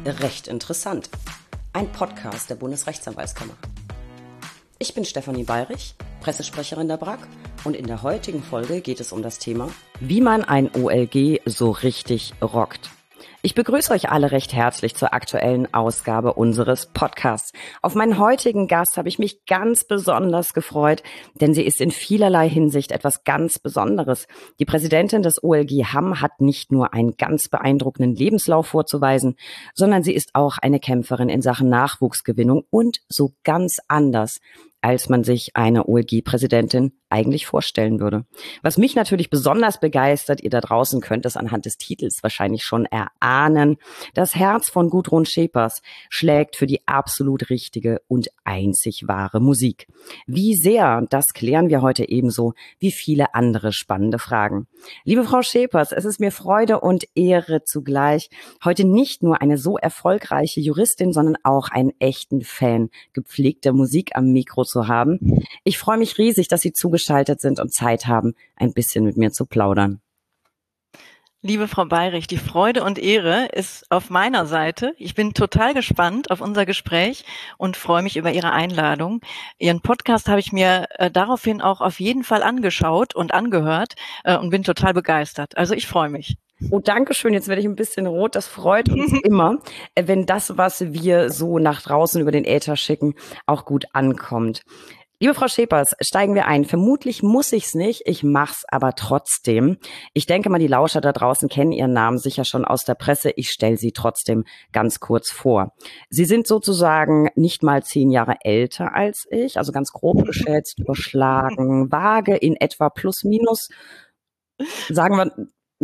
Recht interessant. Ein Podcast der Bundesrechtsanwaltskammer. Ich bin Stefanie Bayrich, Pressesprecherin der BRAG, und in der heutigen Folge geht es um das Thema, wie man ein OLG so richtig rockt. Ich begrüße euch alle recht herzlich zur aktuellen Ausgabe unseres Podcasts. Auf meinen heutigen Gast habe ich mich ganz besonders gefreut, denn sie ist in vielerlei Hinsicht etwas ganz Besonderes. Die Präsidentin des OLG Hamm hat nicht nur einen ganz beeindruckenden Lebenslauf vorzuweisen, sondern sie ist auch eine Kämpferin in Sachen Nachwuchsgewinnung und so ganz anders, als man sich eine OLG-Präsidentin eigentlich vorstellen würde. Was mich natürlich besonders begeistert, ihr da draußen könnt es anhand des Titels wahrscheinlich schon erahnen, das Herz von Gudrun Schepers schlägt für die absolut richtige und einzig wahre Musik. Wie sehr, das klären wir heute ebenso wie viele andere spannende Fragen. Liebe Frau Schepers, es ist mir Freude und Ehre zugleich, heute nicht nur eine so erfolgreiche Juristin, sondern auch einen echten Fan gepflegter Musik am Mikro zu haben. Ich freue mich riesig, dass Sie zugeschaltet sind und Zeit haben, ein bisschen mit mir zu plaudern. Liebe Frau Bayrich, die Freude und Ehre ist auf meiner Seite. Ich bin total gespannt auf unser Gespräch und freue mich über Ihre Einladung. Ihren Podcast habe ich mir daraufhin auch auf jeden Fall angeschaut und angehört und bin total begeistert. Also ich freue mich. Oh, danke schön. Jetzt werde ich ein bisschen rot. Das freut uns immer, wenn das, was wir so nach draußen über den Äther schicken, auch gut ankommt. Liebe Frau Schepers, steigen wir ein. Vermutlich muss ich's nicht, ich mach's aber trotzdem. Ich denke mal, die Lauscher da draußen kennen Ihren Namen sicher schon aus der Presse. Ich stelle Sie trotzdem ganz kurz vor. Sie sind sozusagen nicht mal 10 Jahre älter als ich, also ganz grob geschätzt, überschlagen, vage in etwa plus minus, sagen wir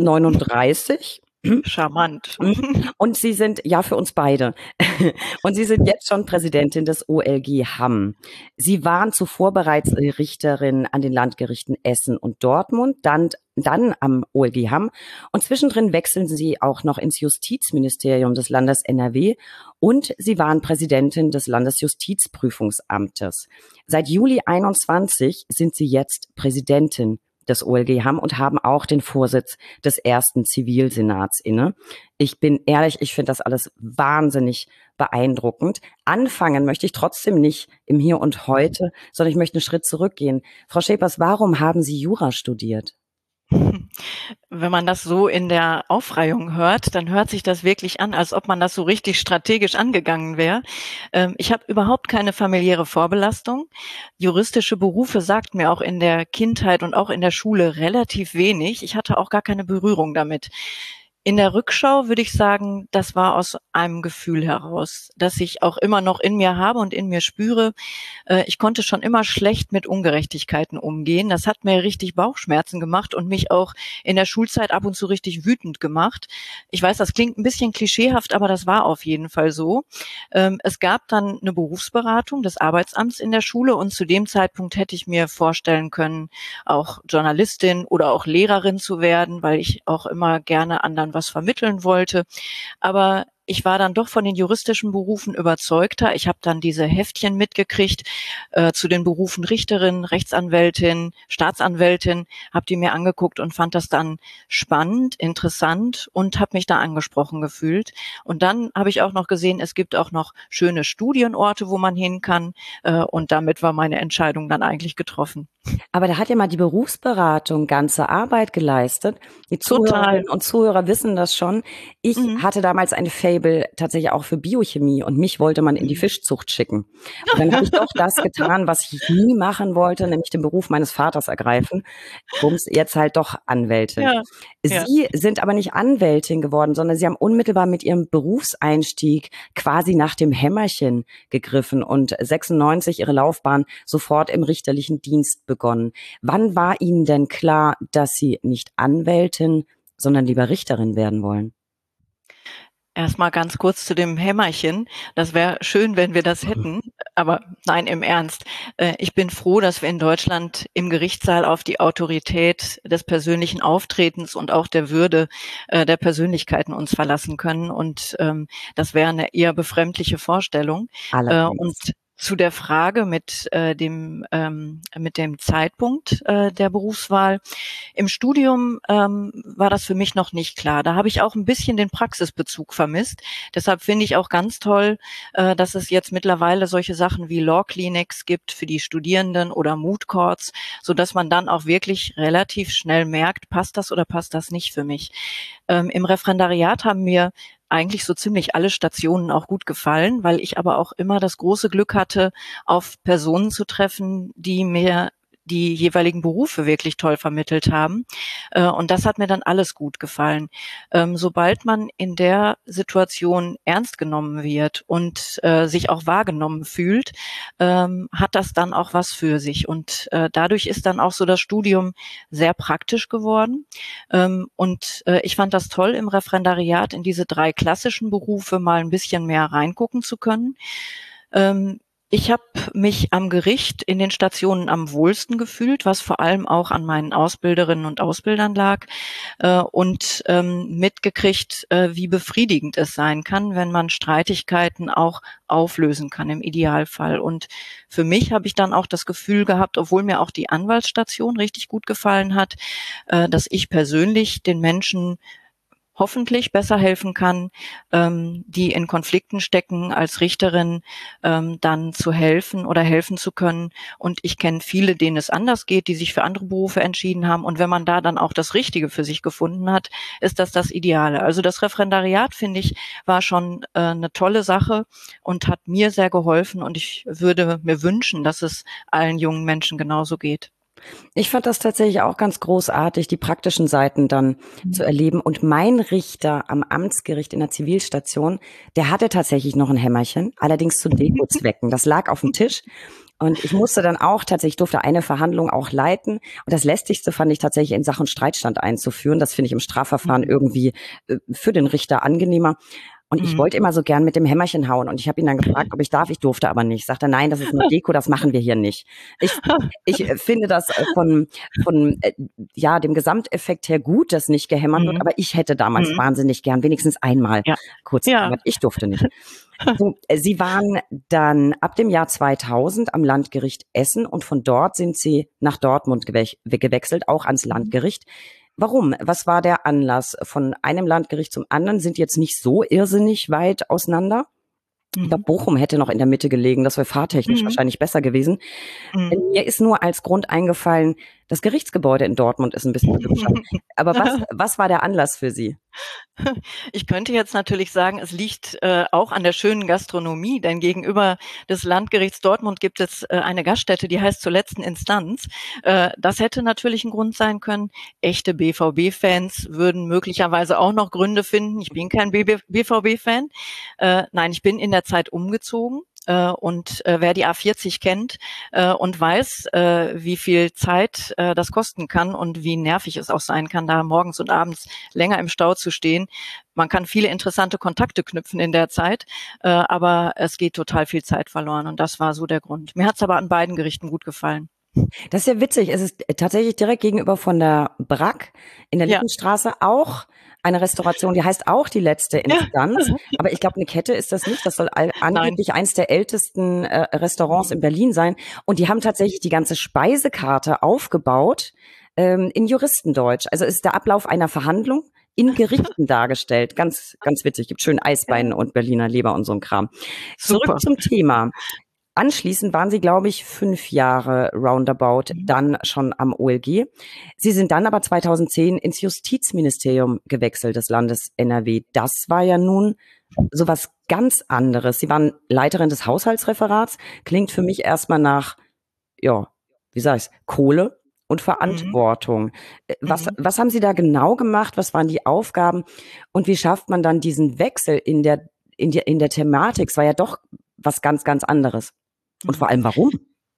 39. Charmant. Und Sie sind, ja, für uns beide. Und Sie sind jetzt schon Präsidentin des OLG Hamm. Sie waren zuvor bereits Richterin an den Landgerichten Essen und Dortmund, dann am OLG Hamm. Und zwischendrin wechseln Sie auch noch ins Justizministerium des Landes NRW und Sie waren Präsidentin des Landesjustizprüfungsamtes. Seit Juli 21 sind Sie jetzt Präsidentin des OLG Hamm und haben auch den Vorsitz des ersten Zivilsenats inne. Ich bin ehrlich, ich finde das alles wahnsinnig beeindruckend. Anfangen möchte ich trotzdem nicht im Hier und Heute, sondern ich möchte einen Schritt zurückgehen. Frau Schepers, warum haben Sie Jura studiert? Wenn man das so in der Aufreihung hört, dann hört sich das wirklich an, als ob man das so richtig strategisch angegangen wäre. Ich habe überhaupt keine familiäre Vorbelastung. Juristische Berufe sagt mir auch in der Kindheit und auch in der Schule relativ wenig. Ich hatte auch gar keine Berührung damit. In der Rückschau würde ich sagen, das war aus einem Gefühl heraus, das ich auch immer noch in mir habe und in mir spüre. Ich konnte schon immer schlecht mit Ungerechtigkeiten umgehen. Das hat mir richtig Bauchschmerzen gemacht und mich auch in der Schulzeit ab und zu richtig wütend gemacht. Ich weiß, das klingt ein bisschen klischeehaft, aber das war auf jeden Fall so. Es gab dann eine Berufsberatung des Arbeitsamts in der Schule und zu dem Zeitpunkt hätte ich mir vorstellen können, auch Journalistin oder auch Lehrerin zu werden, weil ich auch immer gerne anderen was vermitteln wollte. Aber ich war dann doch von den juristischen Berufen überzeugter. Ich habe dann diese Heftchen mitgekriegt zu den Berufen Richterin, Rechtsanwältin, Staatsanwältin, habe die mir angeguckt und fand das dann spannend, interessant und habe mich da angesprochen gefühlt. Und dann habe ich auch noch gesehen, es gibt auch noch schöne Studienorte, wo man hin kann. Und damit war meine Entscheidung dann eigentlich getroffen. Aber da hat ja mal die Berufsberatung ganze Arbeit geleistet. Die Zuhörerinnen und Zuhörer wissen das schon. Ich hatte damals ein Faible tatsächlich auch für Biochemie und mich wollte man in die Fischzucht schicken. Und dann habe ich doch das getan, was ich nie machen wollte, nämlich den Beruf meines Vaters ergreifen. Bums, jetzt halt doch Anwältin. Ja. Sie sind aber nicht Anwältin geworden, sondern Sie haben unmittelbar mit Ihrem Berufseinstieg quasi nach dem Hämmerchen gegriffen und 96 Ihre Laufbahn sofort im richterlichen Dienst begonnen. Wann war Ihnen denn klar, dass Sie nicht Anwältin, sondern lieber Richterin werden wollen? Erstmal ganz kurz zu dem Hämmerchen. Das wäre schön, wenn wir das hätten. Aber nein, im Ernst. Ich bin froh, dass wir in Deutschland im Gerichtssaal auf die Autorität des persönlichen Auftretens und auch der Würde der Persönlichkeiten uns verlassen können. Und das wäre eine eher befremdliche Vorstellung. Und Zu der Frage mit dem Zeitpunkt der Berufswahl. Im Studium war das für mich noch nicht klar. Da habe ich auch ein bisschen den Praxisbezug vermisst. Deshalb finde ich auch ganz toll, dass es jetzt mittlerweile solche Sachen wie Law Clinics gibt für die Studierenden oder Moot Courts, so dass man dann auch wirklich relativ schnell merkt, passt das oder passt das nicht für mich. Im Referendariat haben mir eigentlich so ziemlich alle Stationen auch gut gefallen, weil ich aber auch immer das große Glück hatte, auf Personen zu treffen, die mir die jeweiligen Berufe wirklich toll vermittelt haben. Und das hat mir dann alles gut gefallen. Sobald man in der Situation ernst genommen wird und sich auch wahrgenommen fühlt, hat das dann auch was für sich. Und dadurch ist dann auch so das Studium sehr praktisch geworden. Und ich fand das toll, im Referendariat in diese 3 klassischen Berufe mal ein bisschen mehr reingucken zu können. Ich habe mich am Gericht in den Stationen am wohlsten gefühlt, was vor allem auch an meinen Ausbilderinnen und Ausbildern lag, und mitgekriegt, wie befriedigend es sein kann, wenn man Streitigkeiten auch auflösen kann im Idealfall. Und für mich habe ich dann auch das Gefühl gehabt, obwohl mir auch die Anwaltsstation richtig gut gefallen hat, dass ich persönlich den Menschen hoffentlich besser helfen kann, die in Konflikten stecken, als Richterin dann zu helfen oder helfen zu können. Und ich kenne viele, denen es anders geht, die sich für andere Berufe entschieden haben. Und wenn man da dann auch das Richtige für sich gefunden hat, ist das Ideale. Also das Referendariat, finde ich, war schon eine tolle Sache und hat mir sehr geholfen. Und ich würde mir wünschen, dass es allen jungen Menschen genauso geht. Ich fand das tatsächlich auch ganz großartig, die praktischen Seiten dann zu erleben. Und mein Richter am Amtsgericht in der Zivilstation, der hatte tatsächlich noch ein Hämmerchen, allerdings zu Dekozwecken. Das lag auf dem Tisch. Und ich musste dann auch tatsächlich, durfte eine Verhandlung auch leiten. Und das Lästigste fand ich tatsächlich in Sachen Streitstand einzuführen. Das finde ich im Strafverfahren irgendwie für den Richter angenehmer. Und ich wollte immer so gern mit dem Hämmerchen hauen. Und ich habe ihn dann gefragt, ob ich darf. Ich durfte aber nicht. Sagte, nein, das ist nur Deko, das machen wir hier nicht. Ich finde das von dem Gesamteffekt her gut, dass nicht gehämmert wird. Aber ich hätte damals wahnsinnig gern wenigstens einmal kurz gehämmert. Ich durfte nicht. So, Sie waren dann ab dem Jahr 2000 am Landgericht Essen und von dort sind Sie nach Dortmund gewechselt, auch ans Landgericht. Warum? Was war der Anlass? Von einem Landgericht zum anderen sind jetzt nicht so irrsinnig weit auseinander. Ich glaube, Bochum hätte noch in der Mitte gelegen. Das wäre fahrtechnisch wahrscheinlich besser gewesen. Mir ist nur als Grund eingefallen, das Gerichtsgebäude in Dortmund ist ein bisschen hübscher. Aber was war der Anlass für Sie? Ich könnte jetzt natürlich sagen, es liegt auch an der schönen Gastronomie, denn gegenüber des Landgerichts Dortmund gibt es eine Gaststätte, die heißt zur letzten Instanz. Das hätte natürlich ein Grund sein können. Echte BVB-Fans würden möglicherweise auch noch Gründe finden. Ich bin kein BVB-Fan. Nein, ich bin in der Zeit umgezogen. Und wer die A40 kennt und weiß, wie viel Zeit das kosten kann und wie nervig es auch sein kann, da morgens und abends länger im Stau zu stehen. Man kann viele interessante Kontakte knüpfen in der Zeit, aber es geht total viel Zeit verloren und das war so der Grund. Mir hat es aber an beiden Gerichten gut gefallen. Das ist ja witzig. Es ist tatsächlich direkt gegenüber von der Brack in der Lindenstraße auch eine Restauration, die heißt auch die letzte Instanz. Aber ich glaube, eine Kette ist das nicht. Das soll angeblich eins der ältesten Restaurants in Berlin sein. Und die haben tatsächlich die ganze Speisekarte aufgebaut in Juristendeutsch. Also es ist der Ablauf einer Verhandlung in Gerichten dargestellt. Ganz, ganz witzig. Gibt schön Eisbeinen und Berliner Leber und so ein Kram. Zurück zum Thema. Anschließend waren Sie, glaube ich, 5 Jahre roundabout dann schon am OLG. Sie sind dann aber 2010 ins Justizministerium gewechselt des Landes NRW. Das war ja nun sowas ganz anderes. Sie waren Leiterin des Haushaltsreferats. Klingt für mich erstmal nach, wie sag ich's, Kohle und Verantwortung. Was haben Sie da genau gemacht? Was waren die Aufgaben? Und wie schafft man dann diesen Wechsel in der Thematik? Es war ja doch was ganz, ganz anderes. Und vor allem, warum?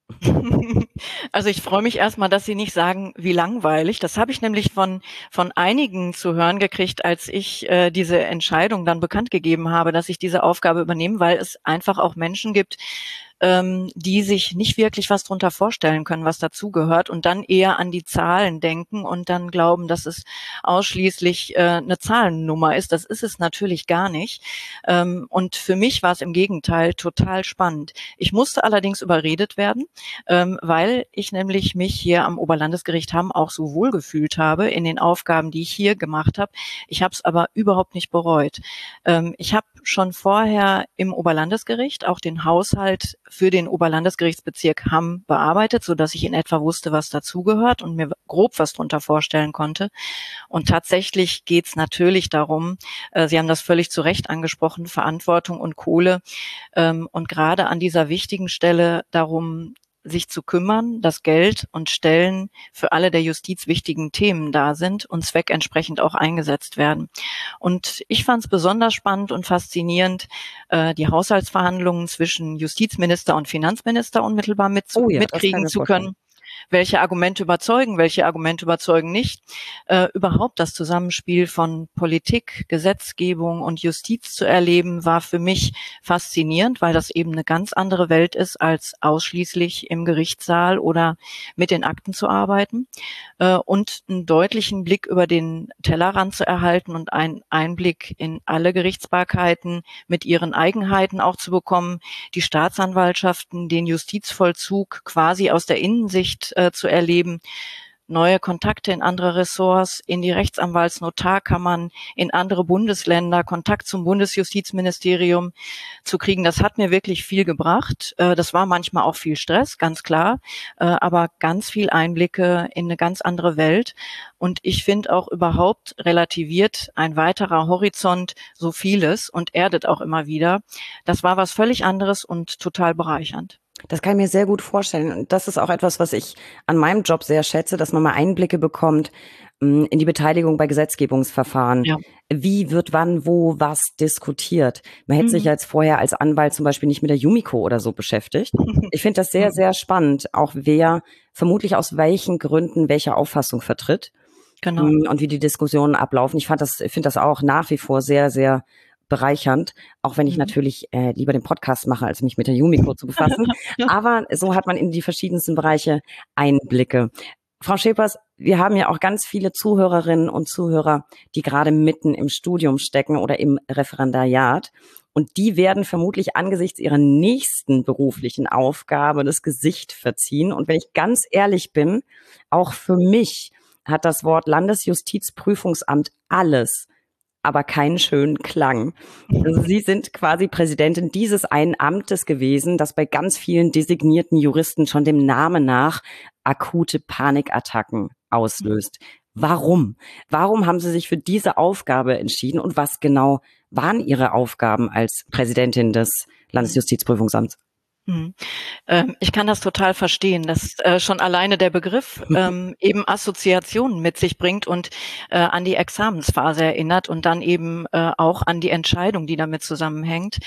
Also ich freue mich erstmal, dass Sie nicht sagen, wie langweilig. Das habe ich nämlich von einigen zu hören gekriegt, als ich diese Entscheidung dann bekannt gegeben habe, dass ich diese Aufgabe übernehme, weil es einfach auch Menschen gibt, die sich nicht wirklich was drunter vorstellen können, was dazugehört und dann eher an die Zahlen denken und dann glauben, dass es ausschließlich eine Zahlennummer ist. Das ist es natürlich gar nicht. Und für mich war es im Gegenteil total spannend. Ich musste allerdings überredet werden, weil ich nämlich mich hier am Oberlandesgericht Hamm auch so wohl gefühlt habe in den Aufgaben, die ich hier gemacht habe. Ich habe es aber überhaupt nicht bereut. Ich habe schon vorher im Oberlandesgericht auch den Haushalt für den Oberlandesgerichtsbezirk Hamm bearbeitet, so dass ich in etwa wusste, was dazugehört und mir grob was drunter vorstellen konnte. Und tatsächlich geht es natürlich darum, Sie haben das völlig zu Recht angesprochen, Verantwortung und Kohle, und gerade an dieser wichtigen Stelle darum, sich zu kümmern, dass Geld und Stellen für alle der Justiz wichtigen Themen da sind und zweckentsprechend auch eingesetzt werden. Und ich fand es besonders spannend und faszinierend, die Haushaltsverhandlungen zwischen Justizminister und Finanzminister unmittelbar Oh ja, das kann ich mitkriegen mir zu vorstellen. können. Welche Argumente überzeugen nicht. Überhaupt das Zusammenspiel von Politik, Gesetzgebung und Justiz zu erleben, war für mich faszinierend, weil das eben eine ganz andere Welt ist, als ausschließlich im Gerichtssaal oder mit den Akten zu arbeiten. Und einen deutlichen Blick über den Tellerrand zu erhalten und einen Einblick in alle Gerichtsbarkeiten mit ihren Eigenheiten auch zu bekommen, die Staatsanwaltschaften, den Justizvollzug quasi aus der Innensicht zu erleben, neue Kontakte in andere Ressorts, in die Rechtsanwaltsnotarkammern, in andere Bundesländer, Kontakt zum Bundesjustizministerium zu kriegen. Das hat mir wirklich viel gebracht. Das war manchmal auch viel Stress, ganz klar, aber ganz viel Einblicke in eine ganz andere Welt. Und ich finde auch überhaupt relativiert ein weiterer Horizont so vieles und erdet auch immer wieder. Das war was völlig anderes und total bereichernd. Das kann ich mir sehr gut vorstellen. Und das ist auch etwas, was ich an meinem Job sehr schätze, dass man mal Einblicke bekommt in die Beteiligung bei Gesetzgebungsverfahren. Ja. Wie wird wann, wo, was diskutiert? Man hätte sich Mhm. jetzt vorher als Anwalt zum Beispiel nicht mit der Yumiko oder so beschäftigt. Ich finde das sehr, sehr spannend, auch wer vermutlich aus welchen Gründen welche Auffassung vertritt Genau. und wie die Diskussionen ablaufen. Finde das auch nach wie vor sehr, sehr bereichernd, auch wenn ich Mhm. natürlich lieber den Podcast mache, als mich mit der Yumiko zu befassen. Ja. Aber so hat man in die verschiedensten Bereiche Einblicke. Frau Schepers, wir haben ja auch ganz viele Zuhörerinnen und Zuhörer, die gerade mitten im Studium stecken oder im Referendariat. Und die werden vermutlich angesichts ihrer nächsten beruflichen Aufgabe das Gesicht verziehen. Und wenn ich ganz ehrlich bin, auch für mich hat das Wort Landesjustizprüfungsamt alles, aber keinen schönen Klang. Also Sie sind quasi Präsidentin dieses einen Amtes gewesen, das bei ganz vielen designierten Juristen schon dem Namen nach akute Panikattacken auslöst. Warum? Warum haben Sie sich für diese Aufgabe entschieden und was genau waren Ihre Aufgaben als Präsidentin des Landesjustizprüfungsamts? Mhm. Ich kann das total verstehen, dass schon alleine der Begriff eben Assoziationen mit sich bringt und an die Examensphase erinnert und dann eben auch an die Entscheidung, die damit zusammenhängt.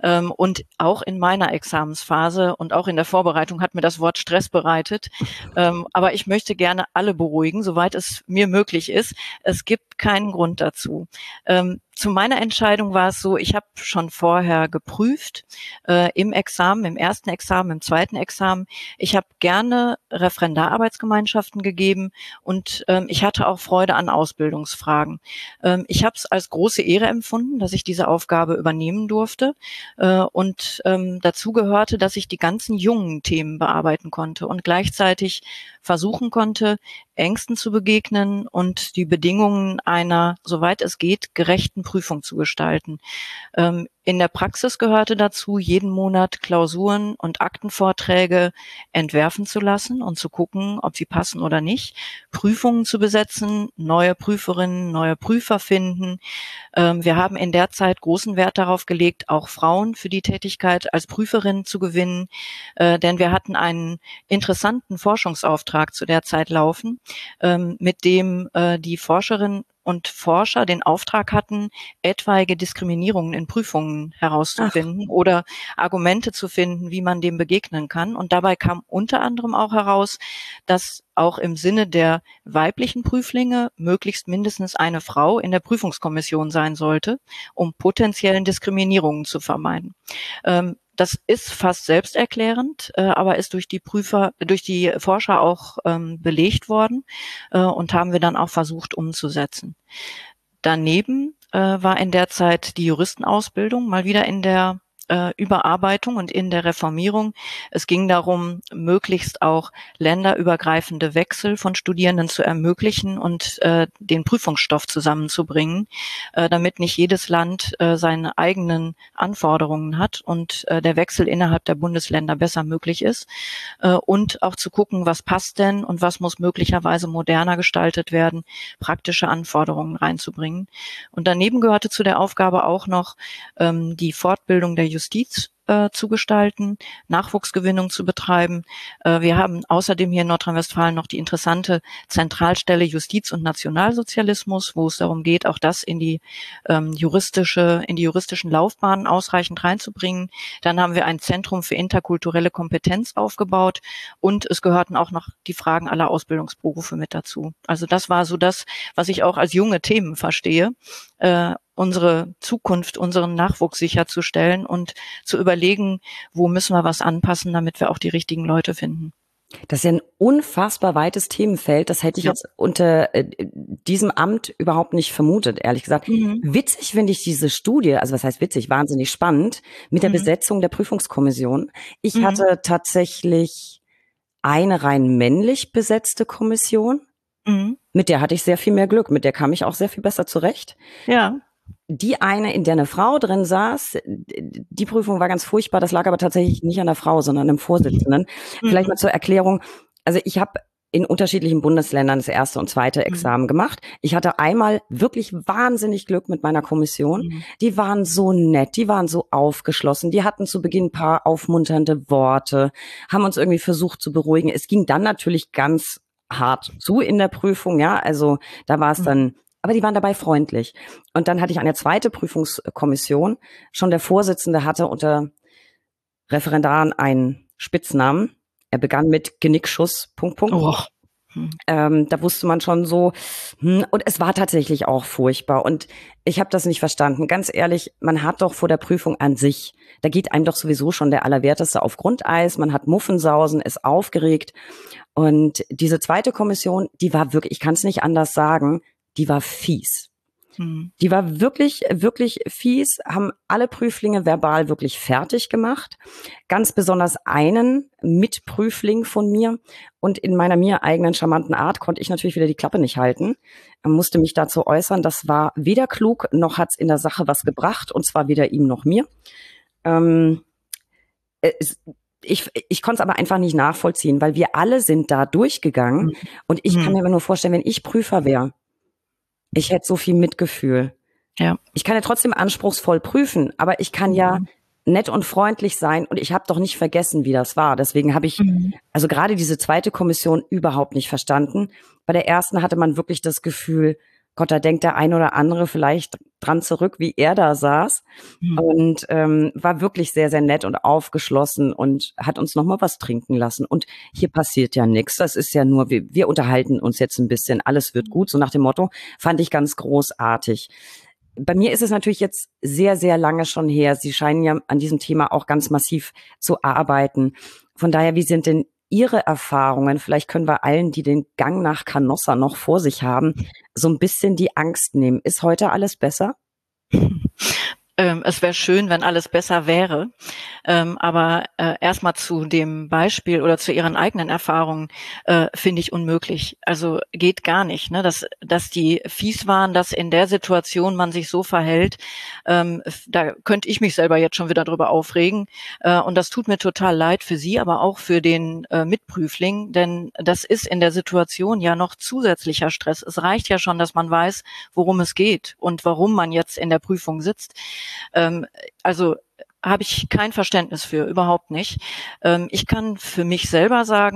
Und auch in meiner Examensphase und auch in der Vorbereitung hat mir das Wort Stress bereitet. Aber ich möchte gerne alle beruhigen, soweit es mir möglich ist. Es gibt keinen Grund dazu. Zu meiner Entscheidung war es so, ich habe schon vorher geprüft, im Examen, im ersten Examen, im zweiten Examen. Ich habe gerne Referendararbeitsgemeinschaften gegeben und ich hatte auch Freude an Ausbildungsfragen. Ich habe es als große Ehre empfunden, dass ich diese Aufgabe übernehmen durfte und dazu gehörte, dass ich die ganzen jungen Themen bearbeiten konnte und gleichzeitig versuchen konnte, Ängsten zu begegnen und die Bedingungen einer, soweit es geht, gerechten Prüfung zu gestalten. In der Praxis gehörte dazu, jeden Monat Klausuren und Aktenvorträge entwerfen zu lassen und zu gucken, ob sie passen oder nicht, Prüfungen zu besetzen, neue Prüferinnen, neue Prüfer finden. Wir haben in der Zeit großen Wert darauf gelegt, auch Frauen für die Tätigkeit als Prüferin zu gewinnen, denn wir hatten einen interessanten Forschungsauftrag zu der Zeit laufen, mit dem die Forscherinnen und Forscher den Auftrag hatten, etwaige Diskriminierungen in Prüfungen Ach, herauszufinden oder Argumente zu finden, wie man dem begegnen kann. Und dabei kam unter anderem auch heraus, dass auch im Sinne der weiblichen Prüflinge möglichst mindestens eine Frau in der Prüfungskommission sein sollte, um potenziellen Diskriminierungen zu vermeiden. Das ist fast selbsterklärend, aber ist durch die Forscher auch belegt worden und haben wir dann auch versucht umzusetzen. Daneben war in der Zeit die Juristenausbildung mal wieder in der Überarbeitung und in der Reformierung. Es ging darum, möglichst auch länderübergreifende Wechsel von Studierenden zu ermöglichen und den Prüfungsstoff zusammenzubringen, damit nicht jedes Land seine eigenen Anforderungen hat und der Wechsel innerhalb der Bundesländer besser möglich ist. Und auch zu gucken, was passt denn und was muss möglicherweise moderner gestaltet werden, praktische Anforderungen reinzubringen. Und daneben gehörte zu der Aufgabe auch noch die Fortbildung der Justiz zu gestalten, Nachwuchsgewinnung zu betreiben. Wir haben außerdem hier in Nordrhein-Westfalen noch die interessante Zentralstelle Justiz und Nationalsozialismus, wo es darum geht, auch das in die juristischen Laufbahnen ausreichend reinzubringen. Dann haben wir ein Zentrum für interkulturelle Kompetenz aufgebaut und es gehörten auch noch die Fragen aller Ausbildungsberufe mit dazu. Also das war so das, was ich auch als junge Themen verstehe, unsere Zukunft, unseren Nachwuchs sicherzustellen und zu überlegen, wo müssen wir was anpassen, damit wir auch die richtigen Leute finden. Das ist ja ein unfassbar weites Themenfeld. Das hätte ich jetzt unter diesem Amt überhaupt nicht vermutet, ehrlich gesagt. Witzig finde ich diese Studie, also was heißt witzig, wahnsinnig spannend, mit der Besetzung der Prüfungskommission. Ich hatte tatsächlich eine rein männlich besetzte Kommission. Mit der hatte ich sehr viel mehr Glück. Mit der kam ich auch sehr viel besser zurecht. Ja. Die eine, in der eine Frau drin saß, die Prüfung war ganz furchtbar. Das lag aber tatsächlich nicht an der Frau, sondern an dem Vorsitzenden. Vielleicht mal zur Erklärung. Also ich habe in unterschiedlichen Bundesländern das erste und zweite Examen gemacht. Ich hatte einmal wirklich wahnsinnig Glück mit meiner Kommission. Die waren so nett, die waren so aufgeschlossen. Die hatten zu Beginn ein paar aufmunternde Worte, haben uns irgendwie versucht zu beruhigen. Es ging dann natürlich ganz hart zu in der Prüfung, ja. Also da war es dann, aber die waren dabei freundlich. Und dann hatte ich eine zweite Prüfungskommission. Schon der Vorsitzende hatte unter Referendaren einen Spitznamen. Er begann mit Genickschuss, .. Oh. Da wusste man schon so, und es war tatsächlich auch furchtbar. Und ich habe das nicht verstanden. Ganz ehrlich, man hat doch vor der Prüfung an sich, da geht einem doch sowieso schon der Allerwerteste auf Grundeis. Man hat Muffensausen, ist aufgeregt. Und diese zweite Kommission, die war wirklich, ich kann es nicht anders sagen, die war fies. Die war wirklich, wirklich fies, haben alle Prüflinge verbal wirklich fertig gemacht. Ganz besonders einen Mitprüfling von mir. Und in meiner mir eigenen charmanten Art konnte ich natürlich wieder die Klappe nicht halten. Musste mich dazu äußern. Das war weder klug, noch hat's in der Sache was gebracht. Und zwar weder ihm noch mir. Ich konnte es aber einfach nicht nachvollziehen, weil wir alle sind da durchgegangen. Und ich kann mir immer nur vorstellen, wenn ich Prüfer wäre, ich hätte so viel Mitgefühl. Ja. Ich kann ja trotzdem anspruchsvoll prüfen, aber ich kann ja nett und freundlich sein und ich habe doch nicht vergessen, wie das war. Deswegen habe ich also gerade diese zweite Kommission überhaupt nicht verstanden. Bei der ersten hatte man wirklich das Gefühl, Gott, da denkt der ein oder andere vielleicht dran zurück, wie er da saß und war wirklich sehr, sehr nett und aufgeschlossen und hat uns nochmal was trinken lassen. Und hier passiert ja nichts. Das ist ja nur, wir unterhalten uns jetzt ein bisschen, alles wird gut, so nach dem Motto, fand ich ganz großartig. Bei mir ist es natürlich jetzt sehr, sehr lange schon her. Sie scheinen ja an diesem Thema auch ganz massiv zu arbeiten. Von daher, wie sind denn Ihre Erfahrungen? Vielleicht können wir allen, die den Gang nach Canossa noch vor sich haben, so ein bisschen die Angst nehmen. Ist heute alles besser? Es wäre schön, wenn alles besser wäre. Aber erstmal zu dem Beispiel oder zu Ihren eigenen Erfahrungen finde ich unmöglich. Also geht gar nicht, ne? Dass die fies waren, dass in der Situation man sich so verhält. Da könnte ich mich selber jetzt schon wieder drüber aufregen. Und das tut mir total leid für Sie, aber auch für den Mitprüfling, denn das ist in der Situation ja noch zusätzlicher Stress. Es reicht ja schon, dass man weiß, worum es geht und warum man jetzt in der Prüfung sitzt. Also habe ich kein Verständnis für, überhaupt nicht. Ich kann für mich selber sagen,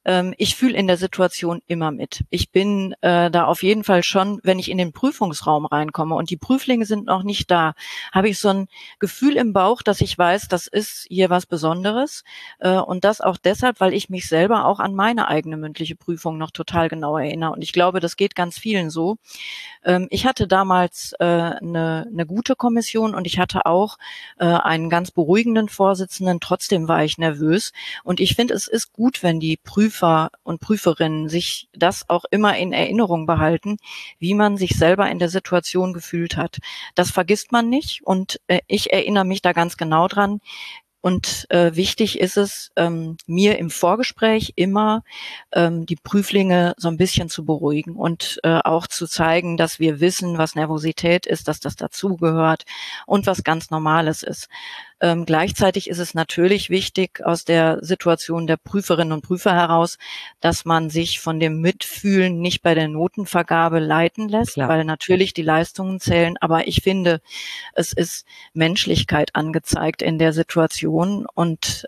Ich fühle in der Situation immer mit. Ich bin da auf jeden Fall schon, wenn ich in den Prüfungsraum reinkomme und die Prüflinge sind noch nicht da, habe ich so ein Gefühl im Bauch, dass ich weiß, das ist hier was Besonderes. Und das auch deshalb, weil ich mich selber auch an meine eigene mündliche Prüfung noch total genau erinnere. Und ich glaube, das geht ganz vielen so. Ich hatte damals eine gute Kommission und ich hatte auch einen ganz beruhigenden Vorsitzenden. Trotzdem war ich nervös. Und ich finde, es ist gut, wenn die Prüfer und Prüferinnen sich das auch immer in Erinnerung behalten, wie man sich selber in der Situation gefühlt hat. Das vergisst man nicht und ich erinnere mich da ganz genau dran. Und wichtig ist es, mir im Vorgespräch immer die Prüflinge so ein bisschen zu beruhigen und auch zu zeigen, dass wir wissen, was Nervosität ist, dass das dazugehört und was ganz Normales ist. Gleichzeitig ist es natürlich wichtig aus der Situation der Prüferinnen und Prüfer heraus, dass man sich von dem Mitfühlen nicht bei der Notenvergabe leiten lässt, Klar. weil natürlich die Leistungen zählen. Aber ich finde, es ist Menschlichkeit angezeigt in der Situation und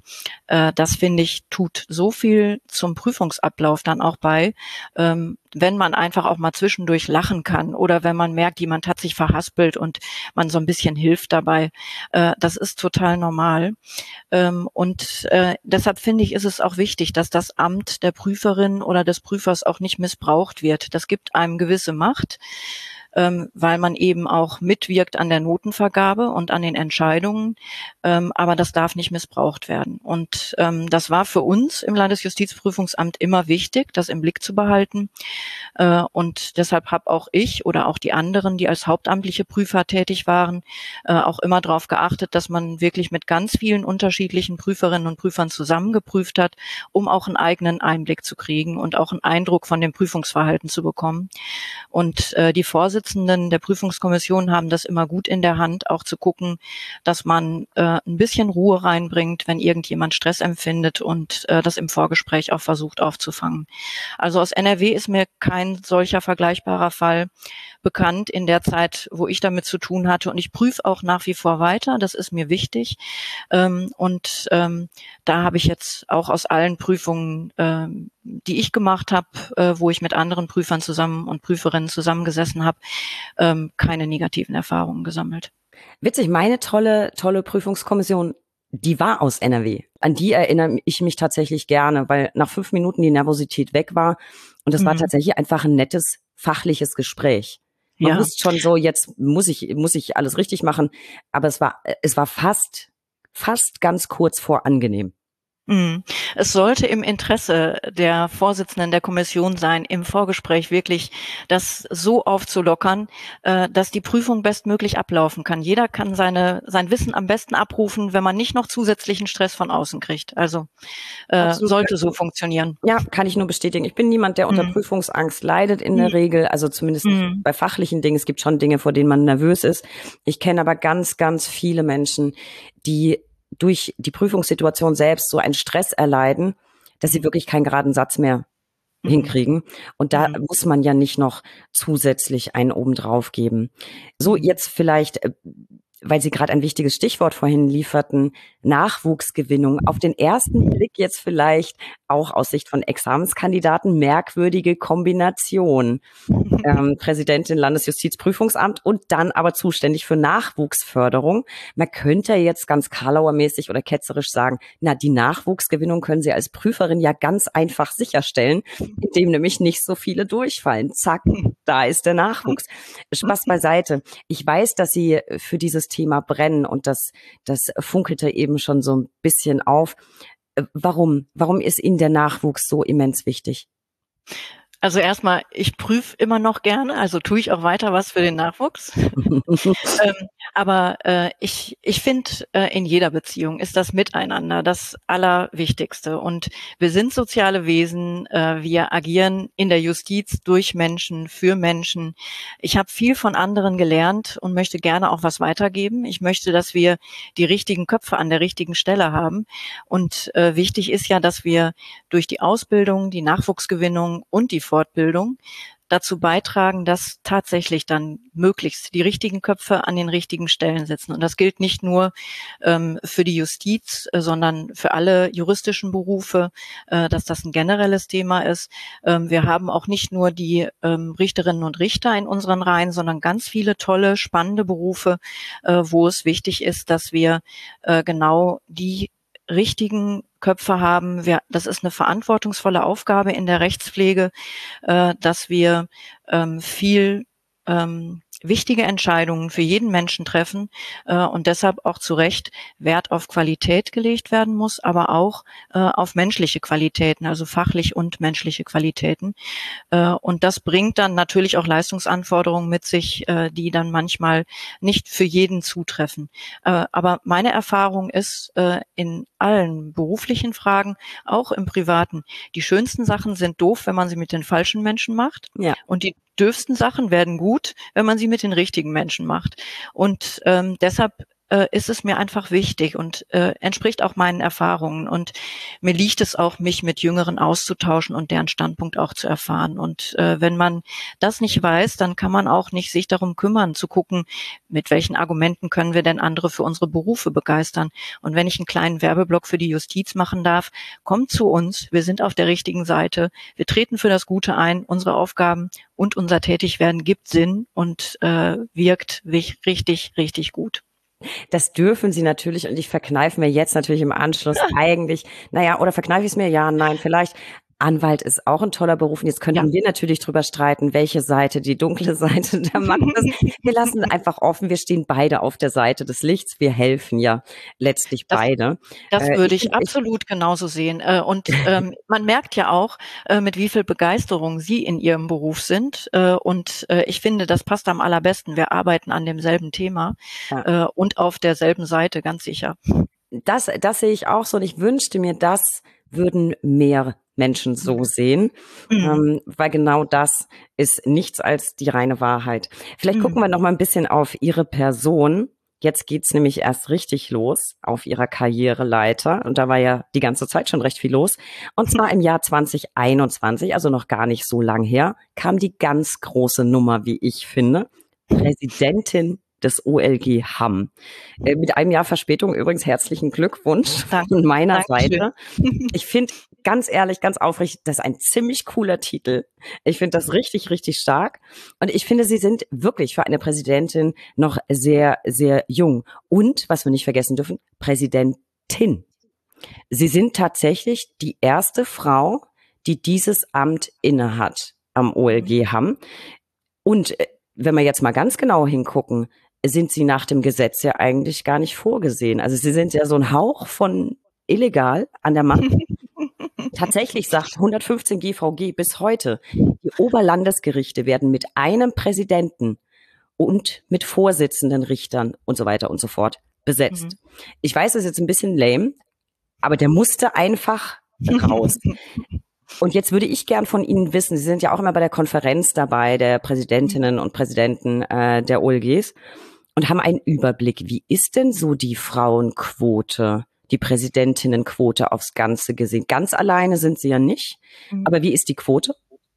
das finde ich tut so viel zum Prüfungsablauf dann auch bei, wenn man einfach auch mal zwischendurch lachen kann oder wenn man merkt, jemand hat sich verhaspelt und man so ein bisschen hilft dabei. Das ist total normal. Und deshalb finde ich, ist es auch wichtig, dass das Amt der Prüferin oder des Prüfers auch nicht missbraucht wird. Das gibt einem gewisse Macht, weil man eben auch mitwirkt an der Notenvergabe und an den Entscheidungen. Aber das darf nicht missbraucht werden. Und das war für uns im Landesjustizprüfungsamt immer wichtig, das im Blick zu behalten. Und deshalb habe auch ich oder auch die anderen, die als hauptamtliche Prüfer tätig waren, auch immer darauf geachtet, dass man wirklich mit ganz vielen unterschiedlichen Prüferinnen und Prüfern zusammengeprüft hat, um auch einen eigenen Einblick zu kriegen und auch einen Eindruck von dem Prüfungsverhalten zu bekommen. Und die Vorsitzenden der Prüfungskommission haben das immer gut in der Hand, auch zu gucken, dass man ein bisschen Ruhe reinbringt, wenn irgendjemand Stress empfindet und das im Vorgespräch auch versucht aufzufangen. Also aus NRW ist mir kein solcher vergleichbarer Fall bekannt in der Zeit, wo ich damit zu tun hatte. Und ich prüfe auch nach wie vor weiter. Das ist mir wichtig. Da habe ich jetzt auch aus allen Prüfungen, die ich gemacht habe, wo ich mit anderen Prüfern zusammen und Prüferinnen zusammengesessen habe, keine negativen Erfahrungen gesammelt. Witzig, meine tolle Prüfungskommission, die war aus NRW. An die erinnere ich mich tatsächlich gerne, weil nach 5 Minuten die Nervosität weg war. Und es war tatsächlich einfach ein nettes, fachliches Gespräch. Man wusste schon so, jetzt muss ich alles richtig machen. Aber es war fast ganz kurz vor angenehm. Es sollte im Interesse der Vorsitzenden der Kommission sein, im Vorgespräch wirklich das so aufzulockern, dass die Prüfung bestmöglich ablaufen kann. Jeder kann sein Wissen am besten abrufen, wenn man nicht noch zusätzlichen Stress von außen kriegt. Also sollte so funktionieren. Ja, kann ich nur bestätigen. Ich bin niemand, der unter Prüfungsangst leidet in der Regel, also zumindest bei fachlichen Dingen. Es gibt schon Dinge, vor denen man nervös ist. Ich kenne aber ganz, ganz viele Menschen, die durch die Prüfungssituation selbst so einen Stress erleiden, dass sie wirklich keinen geraden Satz mehr hinkriegen. Und da muss man ja nicht noch zusätzlich einen obendrauf geben. So, jetzt vielleicht, weil Sie gerade ein wichtiges Stichwort vorhin lieferten, Nachwuchsgewinnung. Auf den ersten Blick jetzt vielleicht auch aus Sicht von Examenskandidaten merkwürdige Kombination. Präsidentin Landesjustizprüfungsamt und dann aber zuständig für Nachwuchsförderung. Man könnte jetzt ganz Karlauer-mäßig oder ketzerisch sagen, na, die Nachwuchsgewinnung können Sie als Prüferin ja ganz einfach sicherstellen, indem nämlich nicht so viele durchfallen. Zack, da ist der Nachwuchs. Spaß beiseite. Ich weiß, dass Sie für dieses Thema brennen und das funkelte eben schon so ein bisschen auf. Warum ist Ihnen der Nachwuchs so immens wichtig? Also erstmal, ich prüfe immer noch gerne, also tue ich auch weiter was für den Nachwuchs. Aber ich finde, in jeder Beziehung ist das Miteinander das Allerwichtigste. Und wir sind soziale Wesen, wir agieren in der Justiz durch Menschen, für Menschen. Ich habe viel von anderen gelernt und möchte gerne auch was weitergeben. Ich möchte, dass wir die richtigen Köpfe an der richtigen Stelle haben. Und wichtig ist ja, dass wir durch die Ausbildung, die Nachwuchsgewinnung und die Fortbildung dazu beitragen, dass tatsächlich dann möglichst die richtigen Köpfe an den richtigen Stellen sitzen. Und das gilt nicht nur für die Justiz, sondern für alle juristischen Berufe, dass das ein generelles Thema ist. Wir haben auch nicht nur die Richterinnen und Richter in unseren Reihen, sondern ganz viele tolle, spannende Berufe, wo es wichtig ist, dass wir genau die richtigen Köpfe haben. Das ist eine verantwortungsvolle Aufgabe in der Rechtspflege, dass wir viel wichtige Entscheidungen für jeden Menschen treffen und deshalb auch zu Recht Wert auf Qualität gelegt werden muss, aber auch auf menschliche Qualitäten, also fachlich und menschliche Qualitäten. Und das bringt dann natürlich auch Leistungsanforderungen mit sich, die dann manchmal nicht für jeden zutreffen. Aber meine Erfahrung ist in allen beruflichen Fragen, auch im Privaten, die schönsten Sachen sind doof, wenn man sie mit den falschen Menschen macht. Ja. Und die dürfsten Sachen werden gut, wenn man sie mit den richtigen Menschen macht. Und deshalb ist es mir einfach wichtig und entspricht auch meinen Erfahrungen. Und mir liegt es auch, mich mit Jüngeren auszutauschen und deren Standpunkt auch zu erfahren. Und wenn man das nicht weiß, dann kann man auch nicht sich darum kümmern, zu gucken, mit welchen Argumenten können wir denn andere für unsere Berufe begeistern. Und wenn ich einen kleinen Werbeblock für die Justiz machen darf, kommt zu uns. Wir sind auf der richtigen Seite. Wir treten für das Gute ein. Unsere Aufgaben und unser Tätigwerden gibt Sinn und wirkt richtig, richtig gut. Das dürfen Sie natürlich, und ich verkneife mir jetzt natürlich im Anschluss eigentlich, oder verkneife ich es mir? Ja, nein, vielleicht. Anwalt ist auch ein toller Beruf. Und jetzt könnten wir natürlich drüber streiten, welche Seite, die dunkle Seite der Macht ist. Wir lassen einfach offen. Wir stehen beide auf der Seite des Lichts. Wir helfen ja letztlich beide. Das würde ich absolut genauso sehen. Und man merkt ja auch, mit wie viel Begeisterung Sie in Ihrem Beruf sind. Und ich finde, das passt am allerbesten. Wir arbeiten an demselben Thema und auf derselben Seite, ganz sicher. Das sehe ich auch so. Und ich wünschte mir, das würden mehr Menschen so sehen, weil genau das ist nichts als die reine Wahrheit. Vielleicht gucken wir noch mal ein bisschen auf Ihre Person. Jetzt geht's nämlich erst richtig los auf Ihrer Karriereleiter. Und da war ja die ganze Zeit schon recht viel los. Und zwar im Jahr 2021, also noch gar nicht so lang her, kam die ganz große Nummer, wie ich finde, Präsidentin des OLG Hamm. Mit einem Jahr Verspätung übrigens herzlichen Glückwunsch von meiner Seite. Ich finde, ganz ehrlich, ganz aufrichtig, das ist ein ziemlich cooler Titel. Ich finde das richtig, richtig stark. Und ich finde, Sie sind wirklich für eine Präsidentin noch sehr, sehr jung. Und, was wir nicht vergessen dürfen, Präsidentin. Sie sind tatsächlich die erste Frau, die dieses Amt innehat am OLG Hamm. Und wenn wir jetzt mal ganz genau hingucken, sind Sie nach dem Gesetz ja eigentlich gar nicht vorgesehen. Also Sie sind ja so ein Hauch von illegal an der Macht. Tatsächlich sagt 115 GVG bis heute, die Oberlandesgerichte werden mit einem Präsidenten und mit Vorsitzenden Richtern und so weiter und so fort besetzt. Ich weiß, das ist jetzt ein bisschen lame, aber der musste einfach raus. Und jetzt würde ich gern von Ihnen wissen, Sie sind ja auch immer bei der Konferenz dabei, der Präsidentinnen und Präsidenten der OLGs und haben einen Überblick. Wie ist denn so die Frauenquote, die Präsidentinnenquote aufs Ganze gesehen? Ganz alleine sind Sie ja nicht, aber wie ist die Quote?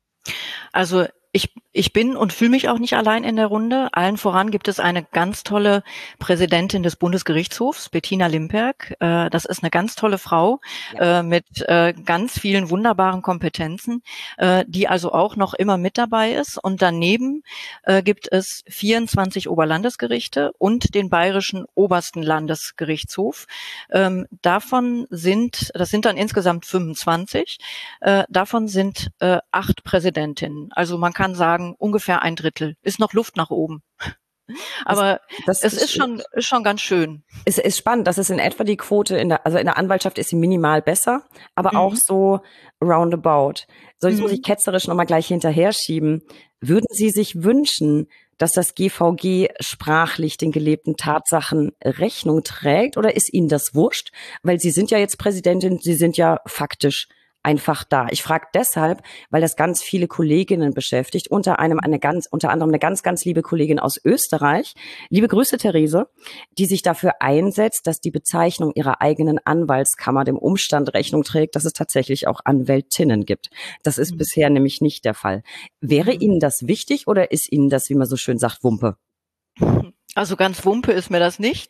Also ich bin und fühle mich auch nicht allein in der Runde. Allen voran gibt es eine ganz tolle Präsidentin des Bundesgerichtshofs, Bettina Limperk. Das ist eine ganz tolle Frau mit ganz vielen wunderbaren Kompetenzen, die also auch noch immer mit dabei ist. Und daneben gibt es 24 Oberlandesgerichte und den Bayerischen Obersten Landesgerichtshof. Das sind dann insgesamt 25. Davon sind 8 Präsidentinnen. Also man kann sagen, ungefähr 1/3. Ist noch Luft nach oben. Aber es ist schon ganz schön. Es ist spannend, das ist in etwa die Quote in der Anwaltschaft ist sie minimal besser, aber auch so roundabout. So, jetzt muss ich ketzerisch nochmal gleich hinterher schieben. Würden Sie sich wünschen, dass das GVG sprachlich den gelebten Tatsachen Rechnung trägt, oder ist Ihnen das wurscht? Weil Sie sind ja jetzt Präsidentin, Sie sind ja faktisch einfach da. Ich frage deshalb, weil das ganz viele Kolleginnen beschäftigt, unter anderem eine ganz, ganz liebe Kollegin aus Österreich. Liebe Grüße, Therese, die sich dafür einsetzt, dass die Bezeichnung ihrer eigenen Anwaltskammer dem Umstand Rechnung trägt, dass es tatsächlich auch Anwältinnen gibt. Das ist bisher nämlich nicht der Fall. Wäre Ihnen das wichtig oder ist Ihnen das, wie man so schön sagt, Wumpe? Also ganz Wumpe ist mir das nicht.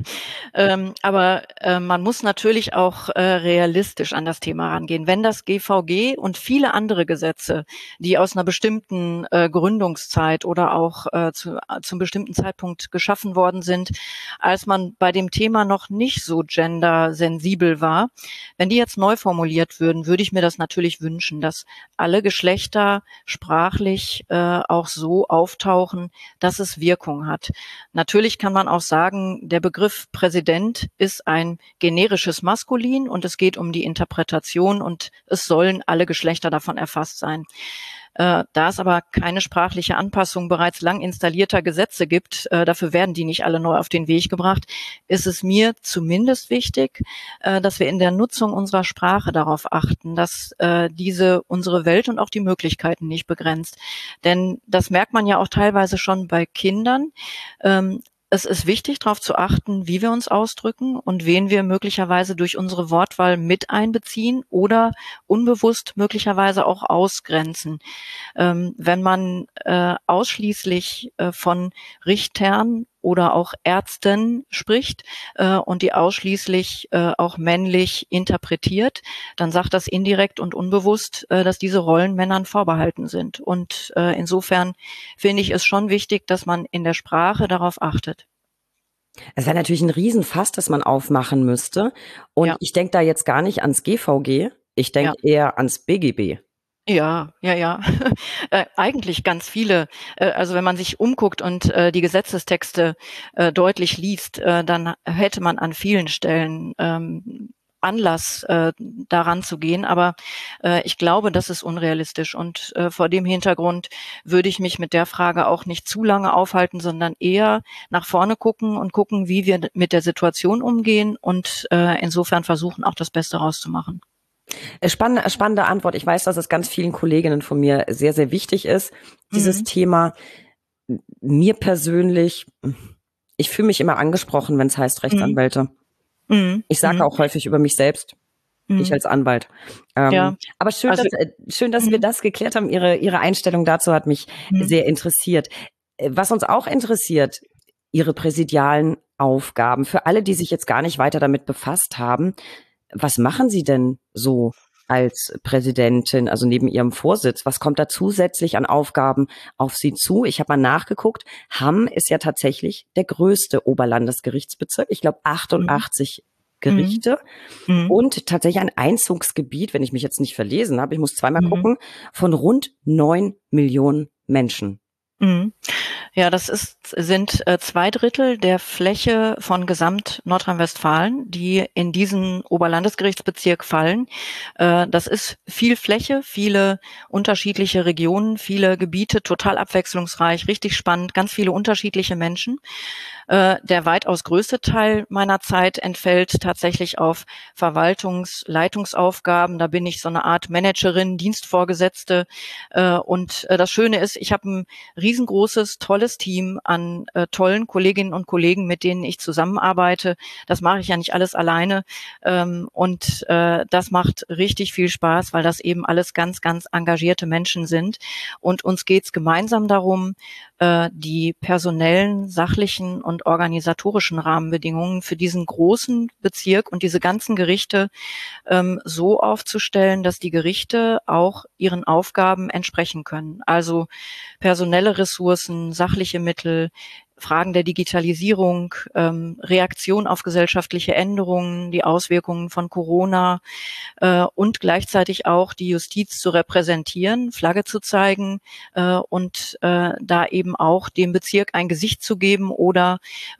Aber man muss natürlich auch realistisch an das Thema rangehen. Wenn das GVG und viele andere Gesetze, die aus einer bestimmten Gründungszeit oder auch zum bestimmten Zeitpunkt geschaffen worden sind, als man bei dem Thema noch nicht so gendersensibel war, wenn die jetzt neu formuliert würden, würde ich mir das natürlich wünschen, dass alle Geschlechter sprachlich auch so auftauchen, dass es Wirkung hat. Natürlich kann man auch sagen, der Begriff Präsident ist ein generisches Maskulin und es geht um die Interpretation und es sollen alle Geschlechter davon erfasst sein. Da es aber keine sprachliche Anpassung bereits lang installierter Gesetze gibt, dafür werden die nicht alle neu auf den Weg gebracht, ist es mir zumindest wichtig, dass wir in der Nutzung unserer Sprache darauf achten, dass diese unsere Welt und auch die Möglichkeiten nicht begrenzt. Denn das merkt man ja auch teilweise schon bei Kindern. Es ist wichtig, darauf zu achten, wie wir uns ausdrücken und wen wir möglicherweise durch unsere Wortwahl mit einbeziehen oder unbewusst möglicherweise auch ausgrenzen. Wenn man ausschließlich von Richtern oder auch Ärzten spricht und die ausschließlich auch männlich interpretiert, dann sagt das indirekt und unbewusst, dass diese Rollen Männern vorbehalten sind. Und insofern finde ich es schon wichtig, dass man in der Sprache darauf achtet. Es wäre natürlich ein Riesenfass, das man aufmachen müsste. Und Ja. ich denke da jetzt gar nicht ans GVG, ich denke eher ans BGB. Ja. Eigentlich ganz viele. Also wenn man sich umguckt und die Gesetzestexte deutlich liest, dann hätte man an vielen Stellen Anlass, daran zu gehen. Aber ich glaube, das ist unrealistisch. Und vor dem Hintergrund würde ich mich mit der Frage auch nicht zu lange aufhalten, sondern eher nach vorne gucken und gucken, wie wir mit der Situation umgehen und insofern versuchen, auch das Beste rauszumachen. Spannende Antwort. Ich weiß, dass es ganz vielen Kolleginnen von mir sehr, sehr wichtig ist, dieses Thema. Mir persönlich, ich fühle mich immer angesprochen, wenn es heißt Rechtsanwälte. Ich sage auch häufig über mich selbst, ich als Anwalt. Ja. Aber schön, dass wir das geklärt haben. Ihre Einstellung dazu hat mich sehr interessiert. Was uns auch interessiert, Ihre präsidialen Aufgaben. Für alle, die sich jetzt gar nicht weiter damit befasst haben, was machen Sie denn so als Präsidentin, also neben Ihrem Vorsitz? Was kommt da zusätzlich an Aufgaben auf Sie zu? Ich habe mal nachgeguckt. Hamm ist ja tatsächlich der größte Oberlandesgerichtsbezirk. Ich glaube 88 Gerichte und tatsächlich ein Einzugsgebiet, wenn ich mich jetzt nicht verlesen habe, ich muss zweimal gucken, von rund 9 Millionen Menschen. Ja, sind 2/3 der Fläche von Gesamt Nordrhein-Westfalen, die in diesen Oberlandesgerichtsbezirk fallen. Das ist viel Fläche, viele unterschiedliche Regionen, viele Gebiete, total abwechslungsreich, richtig spannend, ganz viele unterschiedliche Menschen. Der weitaus größte Teil meiner Zeit entfällt tatsächlich auf Leitungsaufgaben. Da bin ich so eine Art Managerin, Dienstvorgesetzte. Und das Schöne ist, ich habe ein riesengroßes, tolles Team an tollen Kolleginnen und Kollegen, mit denen ich zusammenarbeite. Das mache ich ja nicht alles alleine. Und das macht richtig viel Spaß, weil das eben alles ganz, ganz engagierte Menschen sind. Und uns geht's gemeinsam darum, die personellen, sachlichen und organisatorischen Rahmenbedingungen für diesen großen Bezirk und diese ganzen Gerichte so aufzustellen, dass die Gerichte auch ihren Aufgaben entsprechen können. Also personelle Ressourcen, sachliche Mittel, Fragen der Digitalisierung, Reaktion auf gesellschaftliche Änderungen, die Auswirkungen von Corona und gleichzeitig auch die Justiz zu repräsentieren, Flagge zu zeigen und da eben auch dem Bezirk ein Gesicht zu geben oder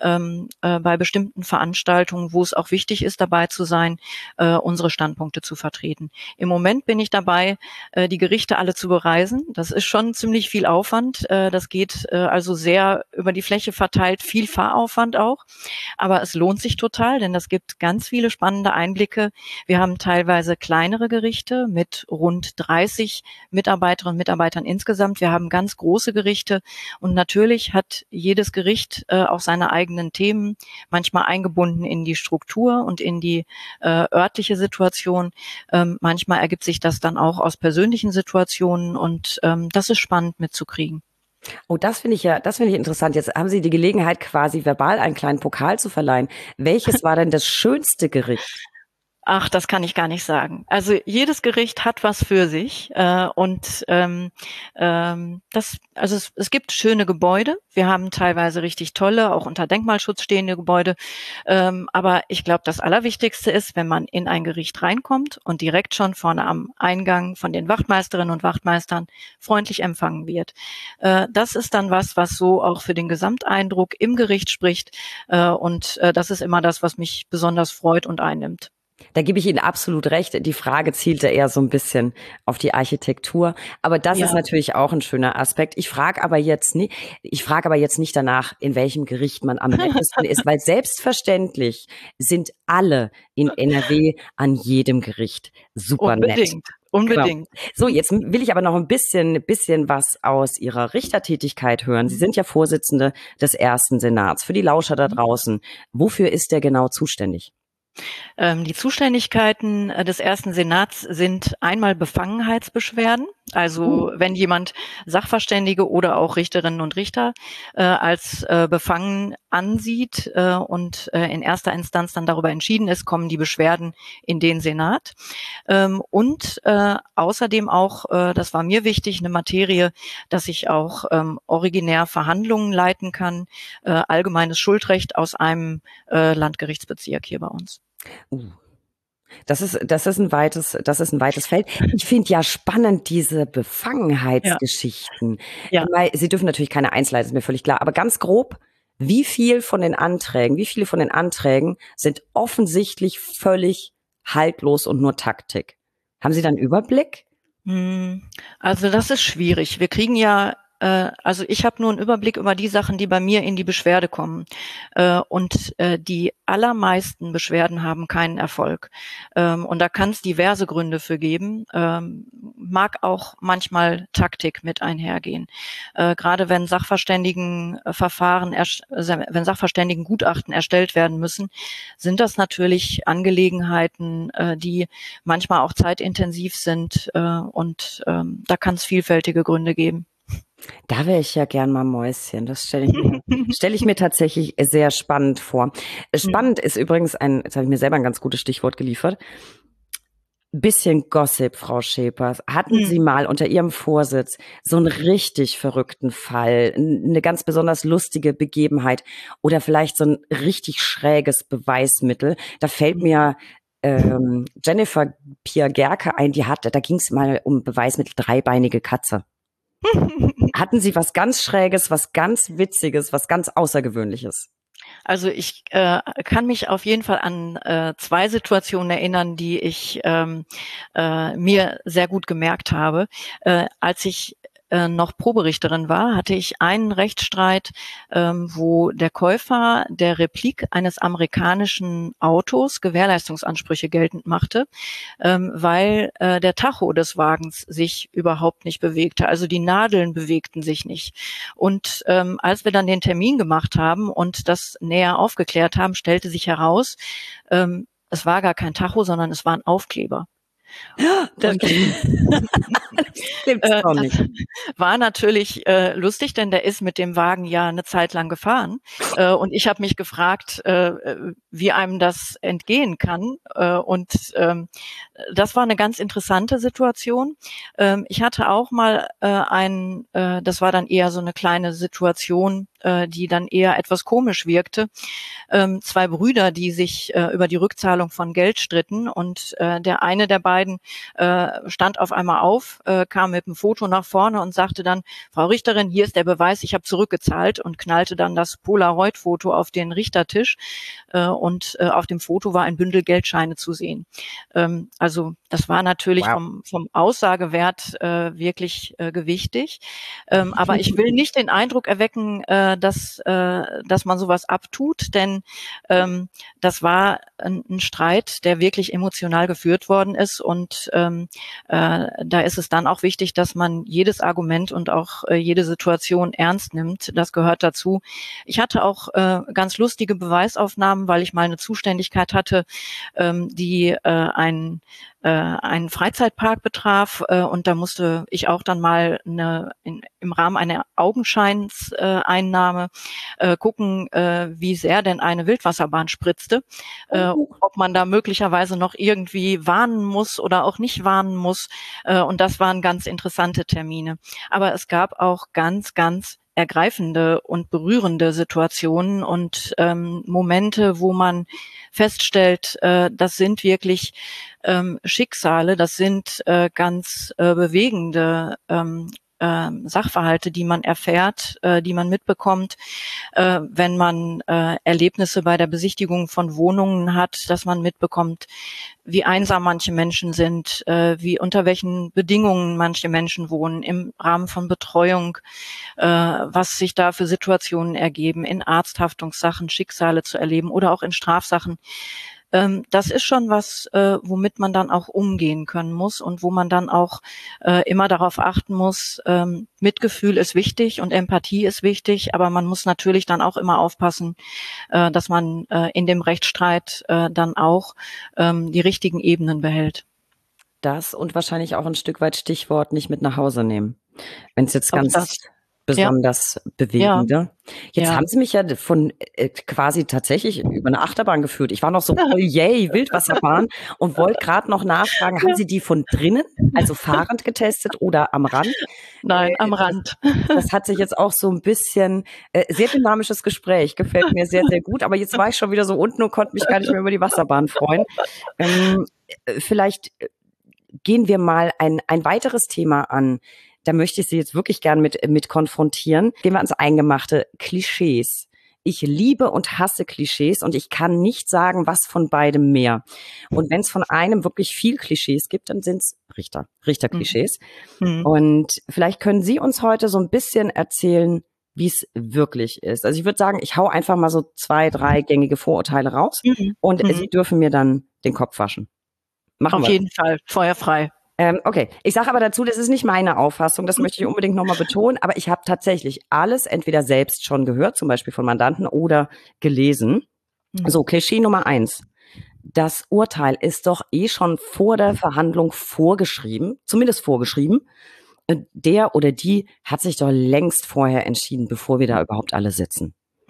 bei bestimmten Veranstaltungen, wo es auch wichtig ist, dabei zu sein, unsere Standpunkte zu vertreten. Im Moment bin ich dabei, die Gerichte alle zu bereisen. Das ist schon ziemlich viel Aufwand. Das geht also sehr über die Fläche Bereiche verteilt, viel Fahraufwand auch. Aber es lohnt sich total, denn das gibt ganz viele spannende Einblicke. Wir haben teilweise kleinere Gerichte mit rund 30 Mitarbeiterinnen und Mitarbeitern insgesamt. Wir haben ganz große Gerichte und natürlich hat jedes Gericht auch seine eigenen Themen, manchmal eingebunden in die Struktur und in die örtliche Situation. Manchmal ergibt sich das dann auch aus persönlichen Situationen und das ist spannend mitzukriegen. Oh, das finde ich interessant. Jetzt haben Sie die Gelegenheit, quasi verbal einen kleinen Pokal zu verleihen. Welches war denn das schönste Gericht? Ach, das kann ich gar nicht sagen. Also jedes Gericht hat was für sich es gibt schöne Gebäude. Wir haben teilweise richtig tolle, auch unter Denkmalschutz stehende Gebäude. Aber ich glaube, das Allerwichtigste ist, wenn man in ein Gericht reinkommt und direkt schon vorne am Eingang von den Wachtmeisterinnen und Wachtmeistern freundlich empfangen wird. Das ist dann was so auch für den Gesamteindruck im Gericht spricht. Das ist immer das, was mich besonders freut und einnimmt. Da gebe ich Ihnen absolut recht. Die Frage zielte eher so ein bisschen auf die Architektur. Aber das ist natürlich auch ein schöner Aspekt. Ich frage aber jetzt nicht danach, in welchem Gericht man am nettesten ist, weil selbstverständlich sind alle in NRW an jedem Gericht super nett. Unbedingt. Genau. So, jetzt will ich aber noch ein bisschen was aus Ihrer Richtertätigkeit hören. Sie sind ja Vorsitzende des ersten Senats. Für die Lauscher da draußen, wofür ist der genau zuständig? Die Zuständigkeiten des ersten Senats sind einmal Befangenheitsbeschwerden. Also wenn jemand Sachverständige oder auch Richterinnen und Richter als befangen ansieht und in erster Instanz dann darüber entschieden ist, kommen die Beschwerden in den Senat. Außerdem auch, das war mir wichtig, eine Materie, dass ich auch originär Verhandlungen leiten kann, allgemeines Schuldrecht aus einem Landgerichtsbezirk hier bei uns. Das ist ein weites Feld. Ich finde ja spannend diese Befangenheitsgeschichten. Ja. Sie dürfen natürlich keine Einzelheiten, ist mir völlig klar, aber ganz grob, wie viele von den Anträgen sind offensichtlich völlig haltlos und nur Taktik? Haben Sie da einen Überblick? Also das ist schwierig. Wir kriegen ja ich habe nur einen Überblick über die Sachen, die bei mir in die Beschwerde kommen. Die allermeisten Beschwerden haben keinen Erfolg. Und da kann es diverse Gründe für geben. Mag auch manchmal Taktik mit einhergehen. Gerade wenn wenn Sachverständigengutachten erstellt werden müssen, sind das natürlich Angelegenheiten, die manchmal auch zeitintensiv sind. Da kann es vielfältige Gründe geben. Da wäre ich ja gern mal Mäuschen. Das stelle ich mir tatsächlich sehr spannend vor. Spannend ist übrigens jetzt habe ich mir selber ein ganz gutes Stichwort geliefert. Bisschen Gossip, Frau Schepers. Hatten Sie mal unter Ihrem Vorsitz so einen richtig verrückten Fall, eine ganz besonders lustige Begebenheit oder vielleicht so ein richtig schräges Beweismittel? Da fällt mir Jennifer Pierre-Gerke ein, da ging es mal um Beweismittel dreibeinige Katze. Hatten Sie was ganz Schräges, was ganz Witziges, was ganz Außergewöhnliches? Also ich kann mich auf jeden Fall an 2 Situationen erinnern, die ich mir sehr gut gemerkt habe. Als ich noch Proberichterin war, hatte ich einen Rechtsstreit, wo der Käufer der Replik eines amerikanischen Autos Gewährleistungsansprüche geltend machte, weil der Tacho des Wagens sich überhaupt nicht bewegte. Also die Nadeln bewegten sich nicht. Und als wir dann den Termin gemacht haben und das näher aufgeklärt haben, stellte sich heraus, es war gar kein Tacho, sondern es war ein Aufkleber. Das war natürlich lustig, denn der ist mit dem Wagen ja eine Zeit lang gefahren. Und ich habe mich gefragt, wie einem das entgehen kann. Das war eine ganz interessante Situation. Ich hatte auch mal das war dann eher so eine kleine Situation, die dann eher etwas komisch wirkte. 2 Brüder, die sich über die Rückzahlung von Geld stritten und der eine der beiden stand auf einmal auf, kam mit einem Foto nach vorne und sagte dann, Frau Richterin, hier ist der Beweis, ich habe zurückgezahlt und knallte dann das Polaroid-Foto auf den Richtertisch auf dem Foto war ein Bündel Geldscheine zu sehen. Also das war natürlich vom Aussagewert wirklich gewichtig. Aber ich will nicht den Eindruck erwecken, dass man sowas abtut, denn das war ein Streit, der wirklich emotional geführt worden ist, und da ist es dann auch wichtig, dass man jedes Argument und auch jede Situation ernst nimmt. Das gehört dazu. Ich hatte auch ganz lustige Beweisaufnahmen, weil ich mal eine Zuständigkeit hatte, die einen Freizeitpark betraf, und da musste ich auch dann mal im Rahmen einer Augenscheinseinnahme gucken, wie sehr denn eine Wildwasserbahn spritzte, ob man da möglicherweise noch irgendwie warnen muss oder auch nicht warnen muss, und das waren ganz interessante Termine. Aber es gab auch ganz, ganz ergreifende und berührende Situationen und Momente, wo man feststellt, das sind wirklich Schicksale, das sind ganz bewegende Sachverhalte, die man erfährt, die man mitbekommt, wenn man Erlebnisse bei der Besichtigung von Wohnungen hat, dass man mitbekommt, wie einsam manche Menschen sind, wie unter welchen Bedingungen manche Menschen wohnen im Rahmen von Betreuung, was sich da für Situationen ergeben, in Arzthaftungssachen Schicksale zu erleben oder auch in Strafsachen. Das ist schon was, womit man dann auch umgehen können muss und wo man dann auch immer darauf achten muss, Mitgefühl ist wichtig und Empathie ist wichtig, aber man muss natürlich dann auch immer aufpassen, dass man in dem Rechtsstreit dann auch die richtigen Ebenen behält. Das und wahrscheinlich auch ein Stück weit Stichwort nicht mit nach Hause nehmen. Wenn es jetzt Auch ganz das. besonders bewegende. Jetzt Ja. haben Sie mich ja von quasi tatsächlich über eine Achterbahn geführt. Ich war noch so voll yay, Wildwasserbahn und wollte gerade noch nachfragen, haben Sie die von drinnen, also fahrend getestet oder am Rand? Nein, am Rand. Das hat sich jetzt auch so ein bisschen, sehr dynamisches Gespräch, gefällt mir sehr, sehr gut. Aber jetzt war ich schon wieder so unten und konnte mich gar nicht mehr über die Wasserbahn freuen. Vielleicht gehen wir mal ein weiteres Thema an. Da möchte ich Sie jetzt wirklich gern mit konfrontieren. Gehen wir ans Eingemachte. Klischees. Ich liebe und hasse Klischees und ich kann nicht sagen, was von beidem mehr. Und wenn es von einem wirklich viel Klischees gibt, dann sind es Richterklischees. Mhm. Und vielleicht können Sie uns heute so ein bisschen erzählen, wie es wirklich ist. Also ich würde sagen, ich hau einfach mal so 2, 3 gängige Vorurteile raus und Sie dürfen mir dann den Kopf waschen. Machen wir. Auf jeden Fall, feuerfrei. Okay, ich sage aber dazu, das ist nicht meine Auffassung, das möchte ich unbedingt nochmal betonen, aber ich habe tatsächlich alles entweder selbst schon gehört, zum Beispiel von Mandanten, oder gelesen. So, Klischee Nummer 1. Das Urteil ist doch eh schon vor der Verhandlung vorgeschrieben, zumindest vorgeschrieben. Der oder die hat sich doch längst vorher entschieden, bevor wir da überhaupt alle sitzen.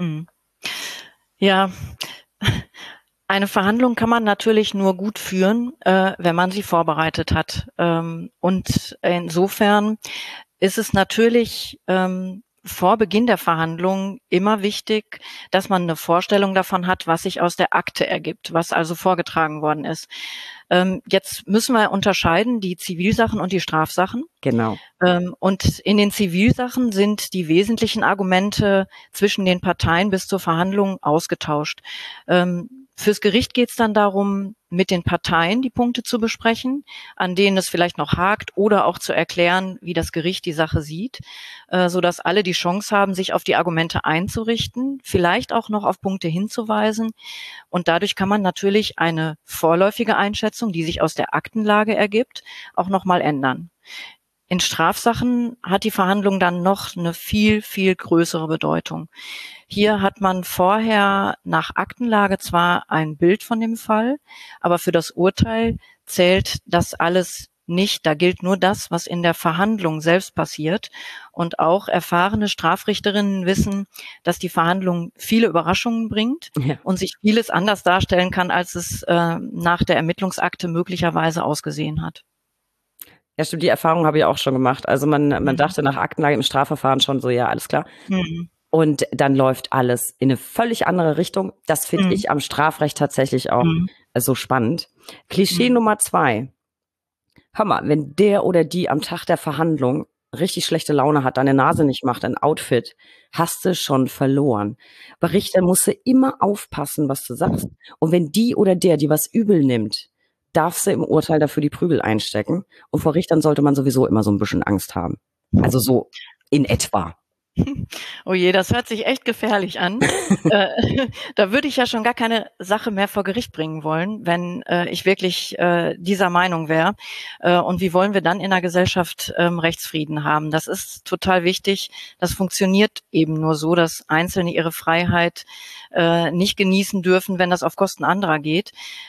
Ja, eine Verhandlung kann man natürlich nur gut führen, wenn man sie vorbereitet hat. Und insofern ist es natürlich vor Beginn der Verhandlung immer wichtig, dass man eine Vorstellung davon hat, was sich aus der Akte ergibt, was also vorgetragen worden ist. Jetzt müssen wir unterscheiden die Zivilsachen und die Strafsachen. Genau. Und in den Zivilsachen sind die wesentlichen Argumente zwischen den Parteien bis zur Verhandlung ausgetauscht. Fürs Gericht geht es dann darum, mit den Parteien die Punkte zu besprechen, an denen es vielleicht noch hakt, oder auch zu erklären, wie das Gericht die Sache sieht, sodass alle die Chance haben, sich auf die Argumente einzurichten, vielleicht auch noch auf Punkte hinzuweisen. Und dadurch kann man natürlich eine vorläufige Einschätzung, die sich aus der Aktenlage ergibt, auch nochmal ändern. In Strafsachen hat die Verhandlung dann noch eine viel, viel größere Bedeutung. Hier hat man vorher nach Aktenlage zwar ein Bild von dem Fall, aber für das Urteil zählt das alles nicht. Da gilt nur das, was in der Verhandlung selbst passiert. Und auch erfahrene Strafrichterinnen wissen, dass die Verhandlung viele Überraschungen bringt und sich vieles anders darstellen kann, als es nach der Ermittlungsakte möglicherweise ausgesehen hat. Ja, stimmt, die Erfahrung habe ich auch schon gemacht. Also man dachte nach Aktenlage im Strafverfahren schon so, ja, alles klar. Und dann läuft alles in eine völlig andere Richtung. Das finde ich am Strafrecht tatsächlich auch so spannend. Klischee Nummer 2. Hör mal, wenn der oder die am Tag der Verhandlung richtig schlechte Laune hat, deine Nase nicht macht, ein Outfit, hast du schon verloren. Bei Richtern musst du immer aufpassen, was du sagst. Und wenn die oder der die was übel nimmt, darfst du im Urteil dafür die Prügel einstecken. Und vor Richtern sollte man sowieso immer so ein bisschen Angst haben. Also so in etwa. Oh je, das hört sich echt gefährlich an. Da würde ich ja schon gar keine Sache mehr vor Gericht bringen wollen, wenn ich wirklich dieser Meinung wäre. Und wie wollen wir dann in der Gesellschaft Rechtsfrieden haben? Das ist total wichtig. Das funktioniert eben nur so, dass Einzelne ihre Freiheit nicht genießen dürfen, wenn das auf Kosten anderer geht.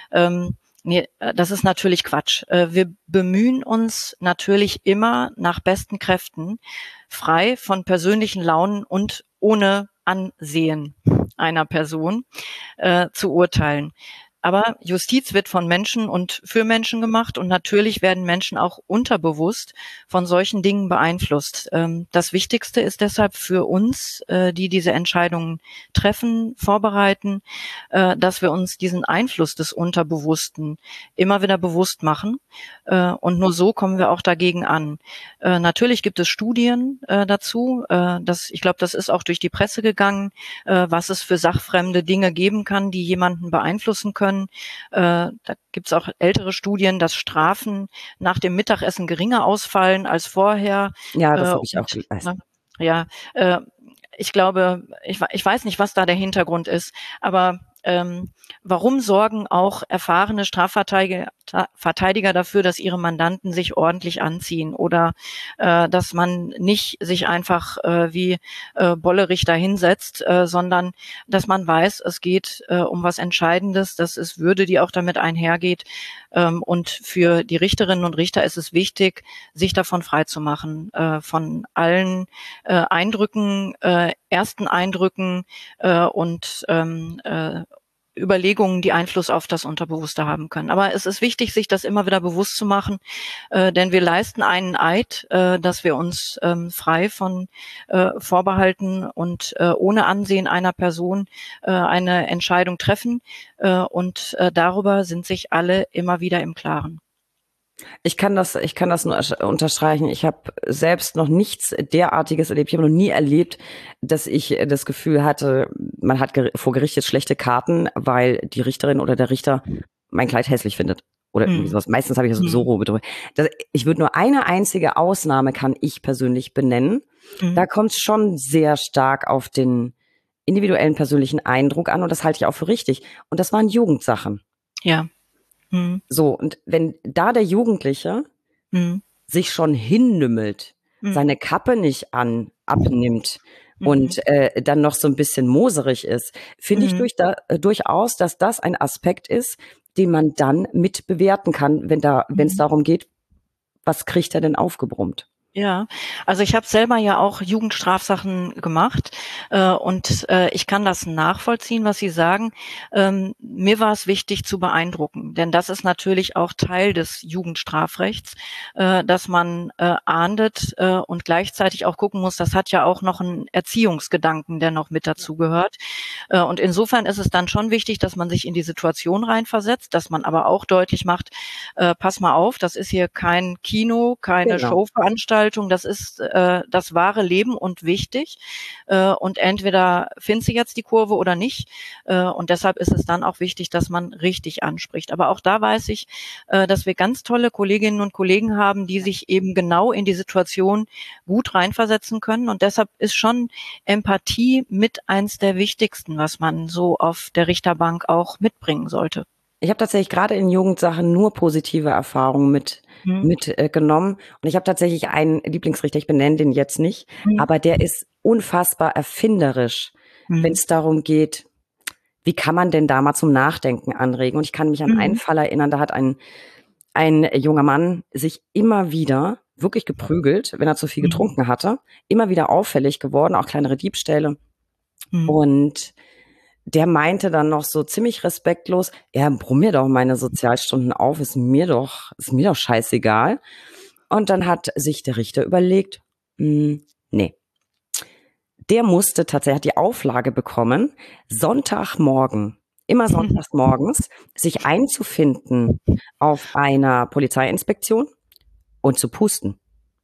Nee, das ist natürlich Quatsch. Wir bemühen uns natürlich immer nach besten Kräften, frei von persönlichen Launen und ohne Ansehen einer Person zu urteilen. Aber Justiz wird von Menschen und für Menschen gemacht und natürlich werden Menschen auch unterbewusst von solchen Dingen beeinflusst. Das Wichtigste ist deshalb für uns, die diese Entscheidungen treffen, vorbereiten, dass wir uns diesen Einfluss des Unterbewussten immer wieder bewusst machen. Und nur so kommen wir auch dagegen an. Natürlich gibt es Studien dazu. Ich glaube, das ist auch durch die Presse gegangen, was es für sachfremde Dinge geben kann, die jemanden beeinflussen können. Da gibt es auch ältere Studien, dass Strafen nach dem Mittagessen geringer ausfallen als vorher. Ja, das habe ich auch gelesen. Ja, ich glaube, ich weiß nicht, was da der Hintergrund ist, aber warum sorgen auch erfahrene Strafverteidiger dafür, dass ihre Mandanten sich ordentlich anziehen oder dass man nicht sich einfach wie Bollerichter hinsetzt, sondern dass man weiß, es geht um was Entscheidendes, dass es Würde, die auch damit einhergeht. Und für die Richterinnen und Richter ist es wichtig, sich davon freizumachen, von allen Eindrücken, ersten Eindrücken und Überlegungen, die Einfluss auf das Unterbewusste haben können. Aber es ist wichtig, sich das immer wieder bewusst zu machen, denn wir leisten einen Eid, dass wir uns frei von Vorbehalten und ohne Ansehen einer Person eine Entscheidung treffen. Und darüber sind sich alle immer wieder im Klaren. Ich kann das nur unterstreichen. Ich habe selbst noch nichts derartiges erlebt. Ich habe noch nie erlebt, dass ich das Gefühl hatte, man hat vor Gericht jetzt schlechte Karten, weil die Richterin oder der Richter mein Kleid hässlich findet. Oder irgendwie sowas. Meistens habe ich das sowieso roh bedrückt. Ich würde nur eine einzige Ausnahme kann ich persönlich benennen. Da kommt es schon sehr stark auf den individuellen persönlichen Eindruck an und das halte ich auch für richtig. Und das waren Jugendsachen. Ja. So, und wenn da der Jugendliche sich schon hinnümmelt, seine Kappe nicht abnimmt und dann noch so ein bisschen moserig ist, finde ich durchaus, dass das ein Aspekt ist, den man dann mit bewerten kann, wenn es darum geht, was kriegt er denn aufgebrummt? Ja, also ich habe selber ja auch Jugendstrafsachen gemacht und ich kann das nachvollziehen, was Sie sagen. Mir war es wichtig zu beeindrucken, denn das ist natürlich auch Teil des Jugendstrafrechts, dass man ahndet und gleichzeitig auch gucken muss, das hat ja auch noch einen Erziehungsgedanken, der noch mit dazu gehört. Und insofern ist es dann schon wichtig, dass man sich in die Situation reinversetzt, dass man aber auch deutlich macht, pass mal auf, das ist hier kein Kino, keine Showveranstaltung, das ist das wahre Leben und wichtig. Und entweder findest du jetzt die Kurve oder nicht. Und deshalb ist es dann auch wichtig, dass man richtig anspricht. Aber auch da weiß ich, dass wir ganz tolle Kolleginnen und Kollegen haben, die sich eben genau in die Situation gut reinversetzen können. Und deshalb ist schon Empathie mit eins der wichtigsten, was man so auf der Richterbank auch mitbringen sollte. Ich habe tatsächlich gerade in Jugendsachen nur positive Erfahrungen mitgenommen. Und ich habe tatsächlich einen Lieblingsrichter, ich benenne den jetzt nicht, aber der ist unfassbar erfinderisch, wenn es darum geht, wie kann man denn da mal zum Nachdenken anregen. Und ich kann mich an einen Fall erinnern, da hat ein junger Mann sich immer wieder wirklich geprügelt, wenn er zu viel getrunken hatte, immer wieder auffällig geworden, auch kleinere Diebstähle. Und der meinte dann noch so ziemlich respektlos, ja, brumm mir doch meine Sozialstunden auf, ist mir doch scheißegal. Und dann hat sich der Richter überlegt, nee. Der musste tatsächlich, hat die Auflage bekommen, Sonntagmorgen, immer sonntags morgens, sich einzufinden auf einer Polizeiinspektion und zu pusten.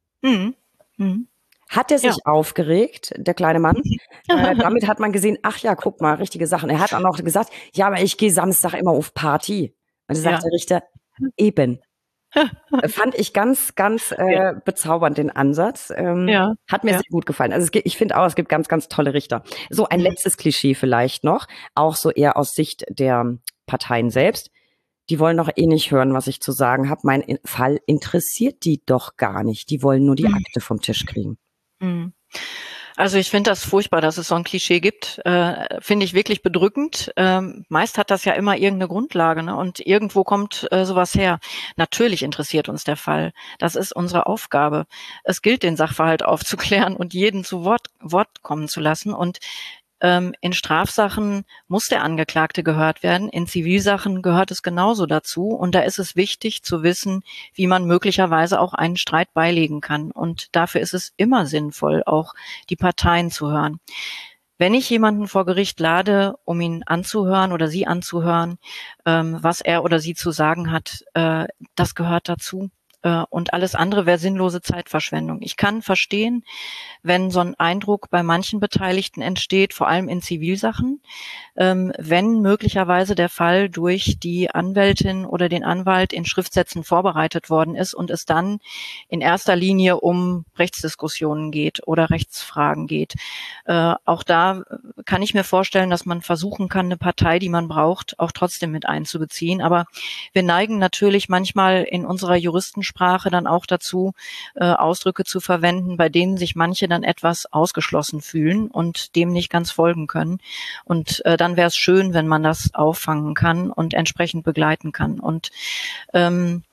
Hat er sich aufgeregt, der kleine Mann? Damit hat man gesehen, ach ja, guck mal, richtige Sachen. Er hat auch noch gesagt, ja, aber ich gehe Samstag immer auf Party. Und da sagt der Richter, eben. Fand ich ganz, ganz Ja, bezaubernd, den Ansatz. ja, Hat mir ja. sehr gut gefallen. Also ich finde auch, es gibt ganz, ganz tolle Richter. So ein Mhm. letztes Klischee vielleicht noch, auch so eher aus Sicht der Parteien selbst. Die wollen doch eh nicht hören, was ich zu sagen habe. Fall interessiert die doch gar nicht. Die wollen nur die Mhm. Akte vom Tisch kriegen. Mhm. Also ich finde das furchtbar, dass es so ein Klischee gibt. Finde ich wirklich bedrückend. Meist hat das ja immer irgendeine Grundlage, ne? Und irgendwo kommt sowas her. Natürlich interessiert uns der Fall. Das ist unsere Aufgabe. Es gilt, den Sachverhalt aufzuklären und jeden zu Wort kommen zu lassen. Und in Strafsachen muss der Angeklagte gehört werden. In Zivilsachen gehört es genauso dazu. Und da ist es wichtig zu wissen, wie man möglicherweise auch einen Streit beilegen kann. Und dafür ist es immer sinnvoll, auch die Parteien zu hören. Wenn ich jemanden vor Gericht lade, um ihn anzuhören oder sie anzuhören, was er oder sie zu sagen hat, das gehört dazu. Und alles andere wäre sinnlose Zeitverschwendung. Ich kann verstehen, wenn so ein Eindruck bei manchen Beteiligten entsteht, vor allem in Zivilsachen, wenn möglicherweise der Fall durch die Anwältin oder den Anwalt in Schriftsätzen vorbereitet worden ist und es dann in erster Linie um Rechtsdiskussionen geht oder Rechtsfragen geht. Auch da kann ich mir vorstellen, dass man versuchen kann, eine Partei, die man braucht, auch trotzdem mit einzubeziehen. Aber wir neigen natürlich manchmal in unserer Juristensprache dann auch dazu, Ausdrücke zu verwenden, bei denen sich manche dann etwas ausgeschlossen fühlen und dem nicht ganz folgen können. Und dann wäre es schön, wenn man das auffangen kann und entsprechend begleiten kann. Und ähm,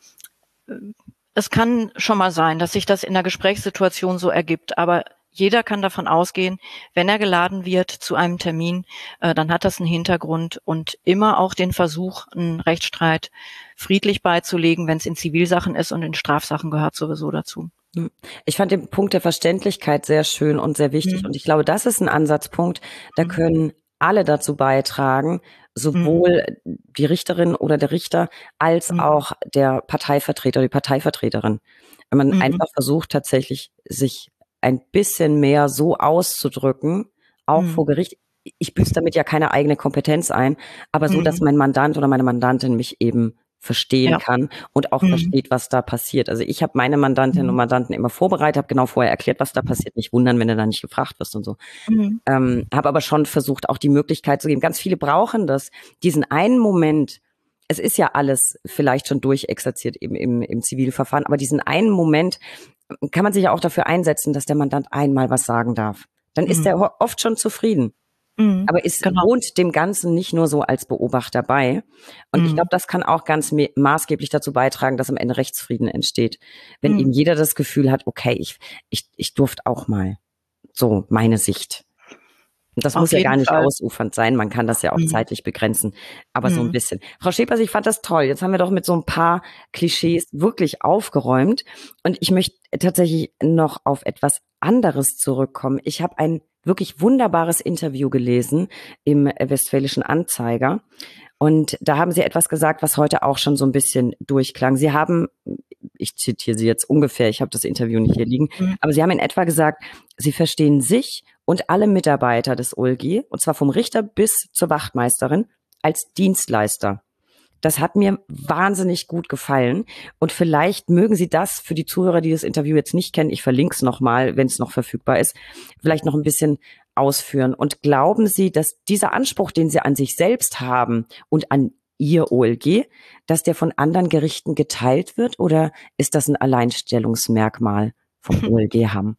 es kann schon mal sein, dass sich das in der Gesprächssituation so ergibt, aber jeder kann davon ausgehen, wenn er geladen wird zu einem Termin, dann hat das einen Hintergrund und immer auch den Versuch, einen Rechtsstreit friedlich beizulegen, wenn es in Zivilsachen ist, und in Strafsachen gehört sowieso dazu. Hm. Ich fand den Punkt der Verständlichkeit sehr schön und sehr wichtig. Mhm. Und ich glaube, das ist ein Ansatzpunkt, da Mhm. können alle dazu beitragen, Mhm. sowohl die Richterin oder der Richter als Mhm. auch der Parteivertreter, die Parteivertreterin. Wenn man Mhm. einfach versucht, tatsächlich sich ein bisschen mehr so auszudrücken, auch Mhm. vor Gericht. Ich büße damit ja keine eigene Kompetenz ein, aber so, dass Mhm. mein Mandant oder meine Mandantin mich eben verstehen Ja. kann und auch Mhm. versteht, was da passiert. Also ich habe meine Mandantinnen und Mhm. Mandanten immer vorbereitet, habe genau vorher erklärt, was da passiert. Nicht wundern, wenn du da nicht gefragt wirst und so. Mhm. Habe aber schon versucht, auch die Möglichkeit zu geben. Ganz viele brauchen das, diesen einen Moment. Es ist ja alles vielleicht schon durchexerziert im Zivilverfahren, aber diesen einen Moment kann man sich ja auch dafür einsetzen, dass der Mandant einmal was sagen darf. Dann ist Mhm. er oft schon zufrieden. Mhm. Aber es Genau. wohnt dem Ganzen nicht nur so als Beobachter bei. Und ich glaube, Mhm. das kann auch ganz maßgeblich dazu beitragen, dass am Ende Rechtsfrieden entsteht. Wenn eben Mhm. jeder das Gefühl hat, okay, ich durfte auch mal. So meine Sicht. Und das muss Auf ja gar jeden nicht Fall. ausufernd sein. Man kann das ja auch Mhm. zeitlich begrenzen, aber so ein Mhm. bisschen. Frau Schepers, ich fand das toll. Jetzt haben wir doch mit so ein paar Klischees wirklich aufgeräumt. Und ich möchte tatsächlich noch auf etwas anderes zurückkommen. Ich habe ein wirklich wunderbares Interview gelesen im Westfälischen Anzeiger. Und da haben Sie etwas gesagt, was heute auch schon so ein bisschen durchklang. Sie haben, ich zitiere Sie jetzt ungefähr, ich habe das Interview nicht hier liegen, Mhm. aber Sie haben in etwa gesagt, Sie verstehen sich und alle Mitarbeiter des OLG, und zwar vom Richter bis zur Wachtmeisterin, als Dienstleister. Das hat mir wahnsinnig gut gefallen. Und vielleicht mögen Sie das für die Zuhörer, die das Interview jetzt nicht kennen, ich verlinke es nochmal, wenn es noch verfügbar ist, vielleicht noch ein bisschen ausführen. Und glauben Sie, dass dieser Anspruch, den Sie an sich selbst haben und an Ihr OLG, dass der von anderen Gerichten geteilt wird? Oder ist das ein Alleinstellungsmerkmal vom OLG Hamm?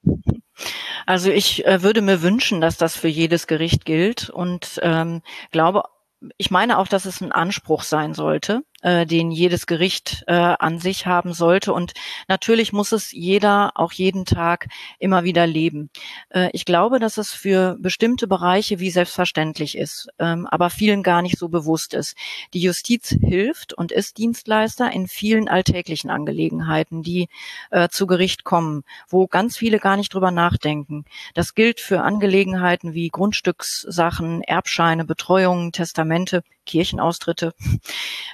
Also ich würde mir wünschen, dass das für jedes Gericht gilt und glaube, ich meine auch, dass es ein Anspruch sein sollte, den jedes Gericht an sich haben sollte. Und natürlich muss es jeder auch jeden Tag immer wieder leben. Ich glaube, dass es für bestimmte Bereiche wie selbstverständlich ist, aber vielen gar nicht so bewusst ist. Die Justiz hilft und ist Dienstleister in vielen alltäglichen Angelegenheiten, die zu Gericht kommen, wo ganz viele gar nicht drüber nachdenken. Das gilt für Angelegenheiten wie Grundstückssachen, Erbscheine, Betreuungen, Testamente, Kirchenaustritte.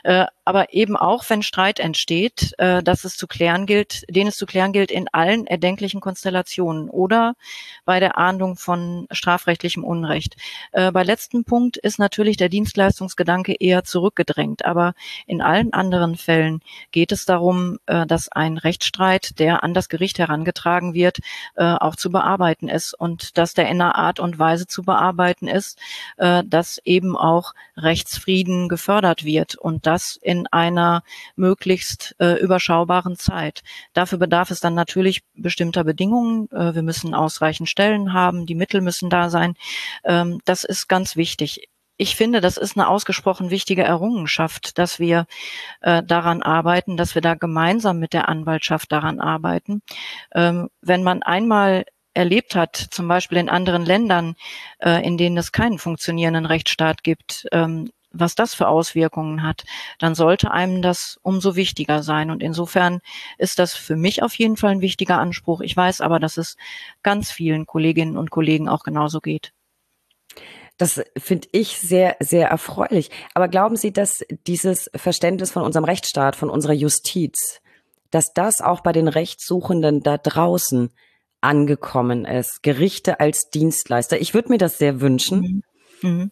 aber eben auch, wenn Streit entsteht, dass es zu klären gilt, den es zu klären gilt in allen erdenklichen Konstellationen oder bei der Ahndung von strafrechtlichem Unrecht. Bei letzten Punkt ist natürlich der Dienstleistungsgedanke eher zurückgedrängt, aber in allen anderen Fällen geht es darum, dass ein Rechtsstreit, der an das Gericht herangetragen wird, auch zu bearbeiten ist und dass der in einer Art und Weise zu bearbeiten ist, dass eben auch Rechtsfrieden gefördert wird und das in einer möglichst überschaubaren Zeit. Dafür bedarf es dann natürlich bestimmter Bedingungen. Wir müssen ausreichend Stellen haben, die Mittel müssen da sein. Das ist ganz wichtig. Ich finde, das ist eine ausgesprochen wichtige Errungenschaft, dass wir daran arbeiten, dass wir da gemeinsam mit der Anwaltschaft daran arbeiten. Wenn man einmal erlebt hat, zum Beispiel in anderen Ländern, in denen es keinen funktionierenden Rechtsstaat gibt, was das für Auswirkungen hat, dann sollte einem das umso wichtiger sein. Und insofern ist das für mich auf jeden Fall ein wichtiger Anspruch. Ich weiß aber, dass es ganz vielen Kolleginnen und Kollegen auch genauso geht. Das finde ich sehr, sehr erfreulich. Aber glauben Sie, dass dieses Verständnis von unserem Rechtsstaat, von unserer Justiz, dass das auch bei den Rechtssuchenden da draußen angekommen ist? Gerichte als Dienstleister. Ich würde mir das sehr wünschen. Mhm.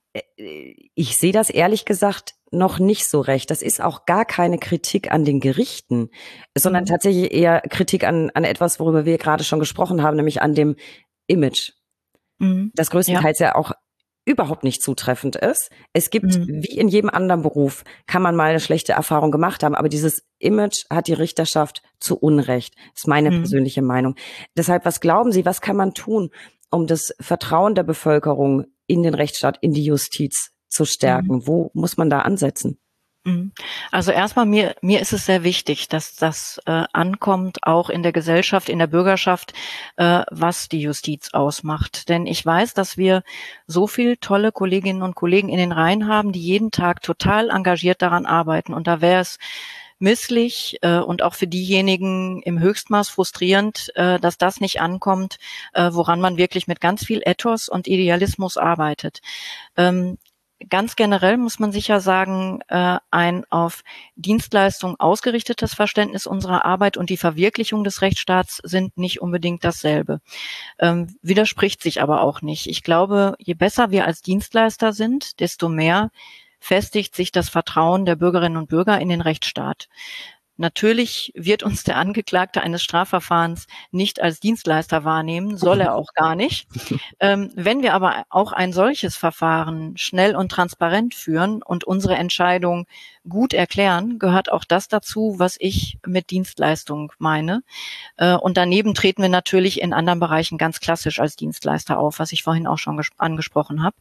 Ich sehe das ehrlich gesagt noch nicht so recht. Das ist auch gar keine Kritik an den Gerichten, sondern tatsächlich eher Kritik an etwas, worüber wir gerade schon gesprochen haben, nämlich an dem Image, das größtenteils ja auch überhaupt nicht zutreffend ist. Es gibt, wie in jedem anderen Beruf, kann man mal eine schlechte Erfahrung gemacht haben, aber dieses Image hat die Richterschaft zu Unrecht. Das ist meine persönliche Meinung. Deshalb, was glauben Sie, was kann man tun, um das Vertrauen der Bevölkerung in den Rechtsstaat, in die Justiz zu stärken? Wo muss man da ansetzen? Also erstmal mir ist es sehr wichtig, dass das ankommt, auch in der Gesellschaft, in der Bürgerschaft, was die Justiz ausmacht. Denn ich weiß, dass wir so viel tolle Kolleginnen und Kollegen in den Reihen haben, die jeden Tag total engagiert daran arbeiten. Und da wäre es misslich und auch für diejenigen im Höchstmaß frustrierend, dass das nicht ankommt, woran man wirklich mit ganz viel Ethos und Idealismus arbeitet. Ganz generell muss man sicher sagen, ein auf Dienstleistung ausgerichtetes Verständnis unserer Arbeit und die Verwirklichung des Rechtsstaats sind nicht unbedingt dasselbe. Widerspricht sich aber auch nicht. Ich glaube, je besser wir als Dienstleister sind, desto mehr festigt sich das Vertrauen der Bürgerinnen und Bürger in den Rechtsstaat. Natürlich wird uns der Angeklagte eines Strafverfahrens nicht als Dienstleister wahrnehmen, soll er auch gar nicht. Wenn wir aber auch ein solches Verfahren schnell und transparent führen und unsere Entscheidung gut erklären, gehört auch das dazu, was ich mit Dienstleistung meine. Und daneben treten wir natürlich in anderen Bereichen ganz klassisch als Dienstleister auf, was ich vorhin auch schon angesprochen habe.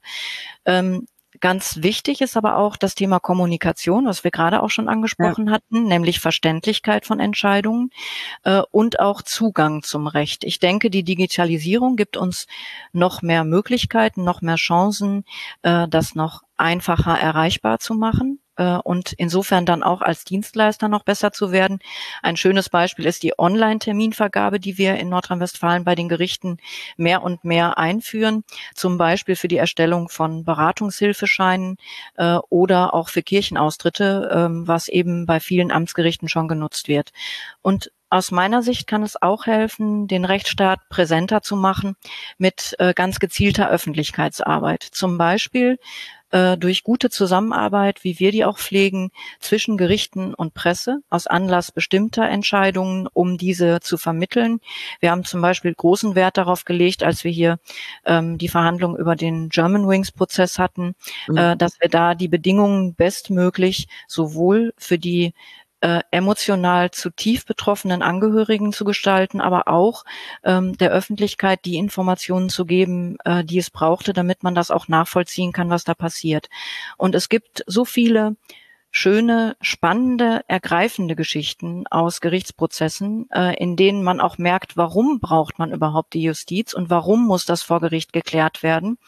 Ganz wichtig ist aber auch das Thema Kommunikation, was wir gerade auch schon angesprochen hatten, nämlich Verständlichkeit von Entscheidungen und auch Zugang zum Recht. Ich denke, die Digitalisierung gibt uns noch mehr Möglichkeiten, noch mehr Chancen, das noch einfacher erreichbar zu machen und insofern dann auch als Dienstleister noch besser zu werden. Ein schönes Beispiel ist die Online-Terminvergabe, die wir in Nordrhein-Westfalen bei den Gerichten mehr und mehr einführen, zum Beispiel für die Erstellung von Beratungshilfescheinen oder auch für Kirchenaustritte, was eben bei vielen Amtsgerichten schon genutzt wird. Und aus meiner Sicht kann es auch helfen, den Rechtsstaat präsenter zu machen mit ganz gezielter Öffentlichkeitsarbeit. Zum Beispiel durch gute Zusammenarbeit, wie wir die auch pflegen, zwischen Gerichten und Presse aus Anlass bestimmter Entscheidungen, um diese zu vermitteln. Wir haben zum Beispiel großen Wert darauf gelegt, als wir hier die Verhandlungen über den Germanwings-Prozess hatten, dass wir da die Bedingungen bestmöglich sowohl für die emotional zutiefst betroffenen Angehörigen zu gestalten, aber auch der Öffentlichkeit die Informationen zu geben, die es brauchte, damit man das auch nachvollziehen kann, was da passiert. Und es gibt so viele schöne, spannende, ergreifende Geschichten aus Gerichtsprozessen, in denen man auch merkt, warum braucht man überhaupt die Justiz und warum muss das vor Gericht geklärt werden.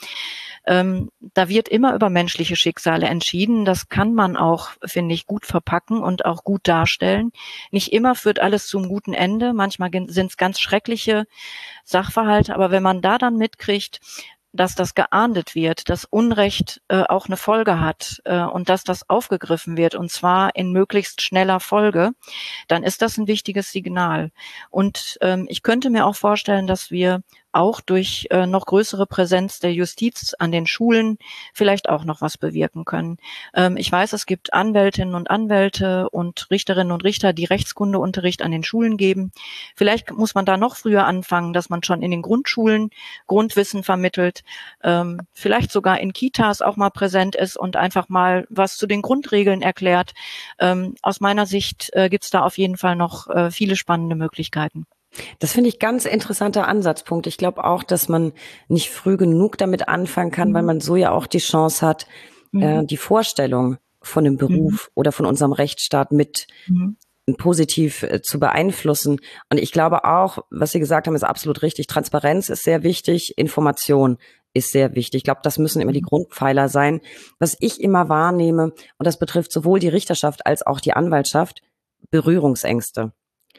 Da wird immer über menschliche Schicksale entschieden. Das kann man auch, finde ich, gut verpacken und auch gut darstellen. Nicht immer führt alles zum guten Ende. Manchmal sind es ganz schreckliche Sachverhalte. Aber wenn man da dann mitkriegt, dass das geahndet wird, dass Unrecht auch eine Folge hat und dass das aufgegriffen wird, und zwar in möglichst schneller Folge, dann ist das ein wichtiges Signal. Und ich könnte mir auch vorstellen, dass wir auch durch noch größere Präsenz der Justiz an den Schulen vielleicht auch noch was bewirken können. Ich weiß, es gibt Anwältinnen und Anwälte und Richterinnen und Richter, die Rechtskundeunterricht an den Schulen geben. Vielleicht muss man da noch früher anfangen, dass man schon in den Grundschulen Grundwissen vermittelt, vielleicht sogar in Kitas auch mal präsent ist und einfach mal was zu den Grundregeln erklärt. Aus meiner Sicht gibt es da auf jeden Fall noch viele spannende Möglichkeiten. Das finde ich ganz interessanter Ansatzpunkt. Ich glaube auch, dass man nicht früh genug damit anfangen kann, weil man so ja auch die Chance hat, die Vorstellung von dem Beruf oder von unserem Rechtsstaat mit positiv zu beeinflussen. Und ich glaube auch, was Sie gesagt haben, ist absolut richtig. Transparenz ist sehr wichtig, Information ist sehr wichtig. Ich glaube, das müssen immer die Grundpfeiler sein. Was ich immer wahrnehme, und das betrifft sowohl die Richterschaft als auch die Anwaltschaft, Berührungsängste.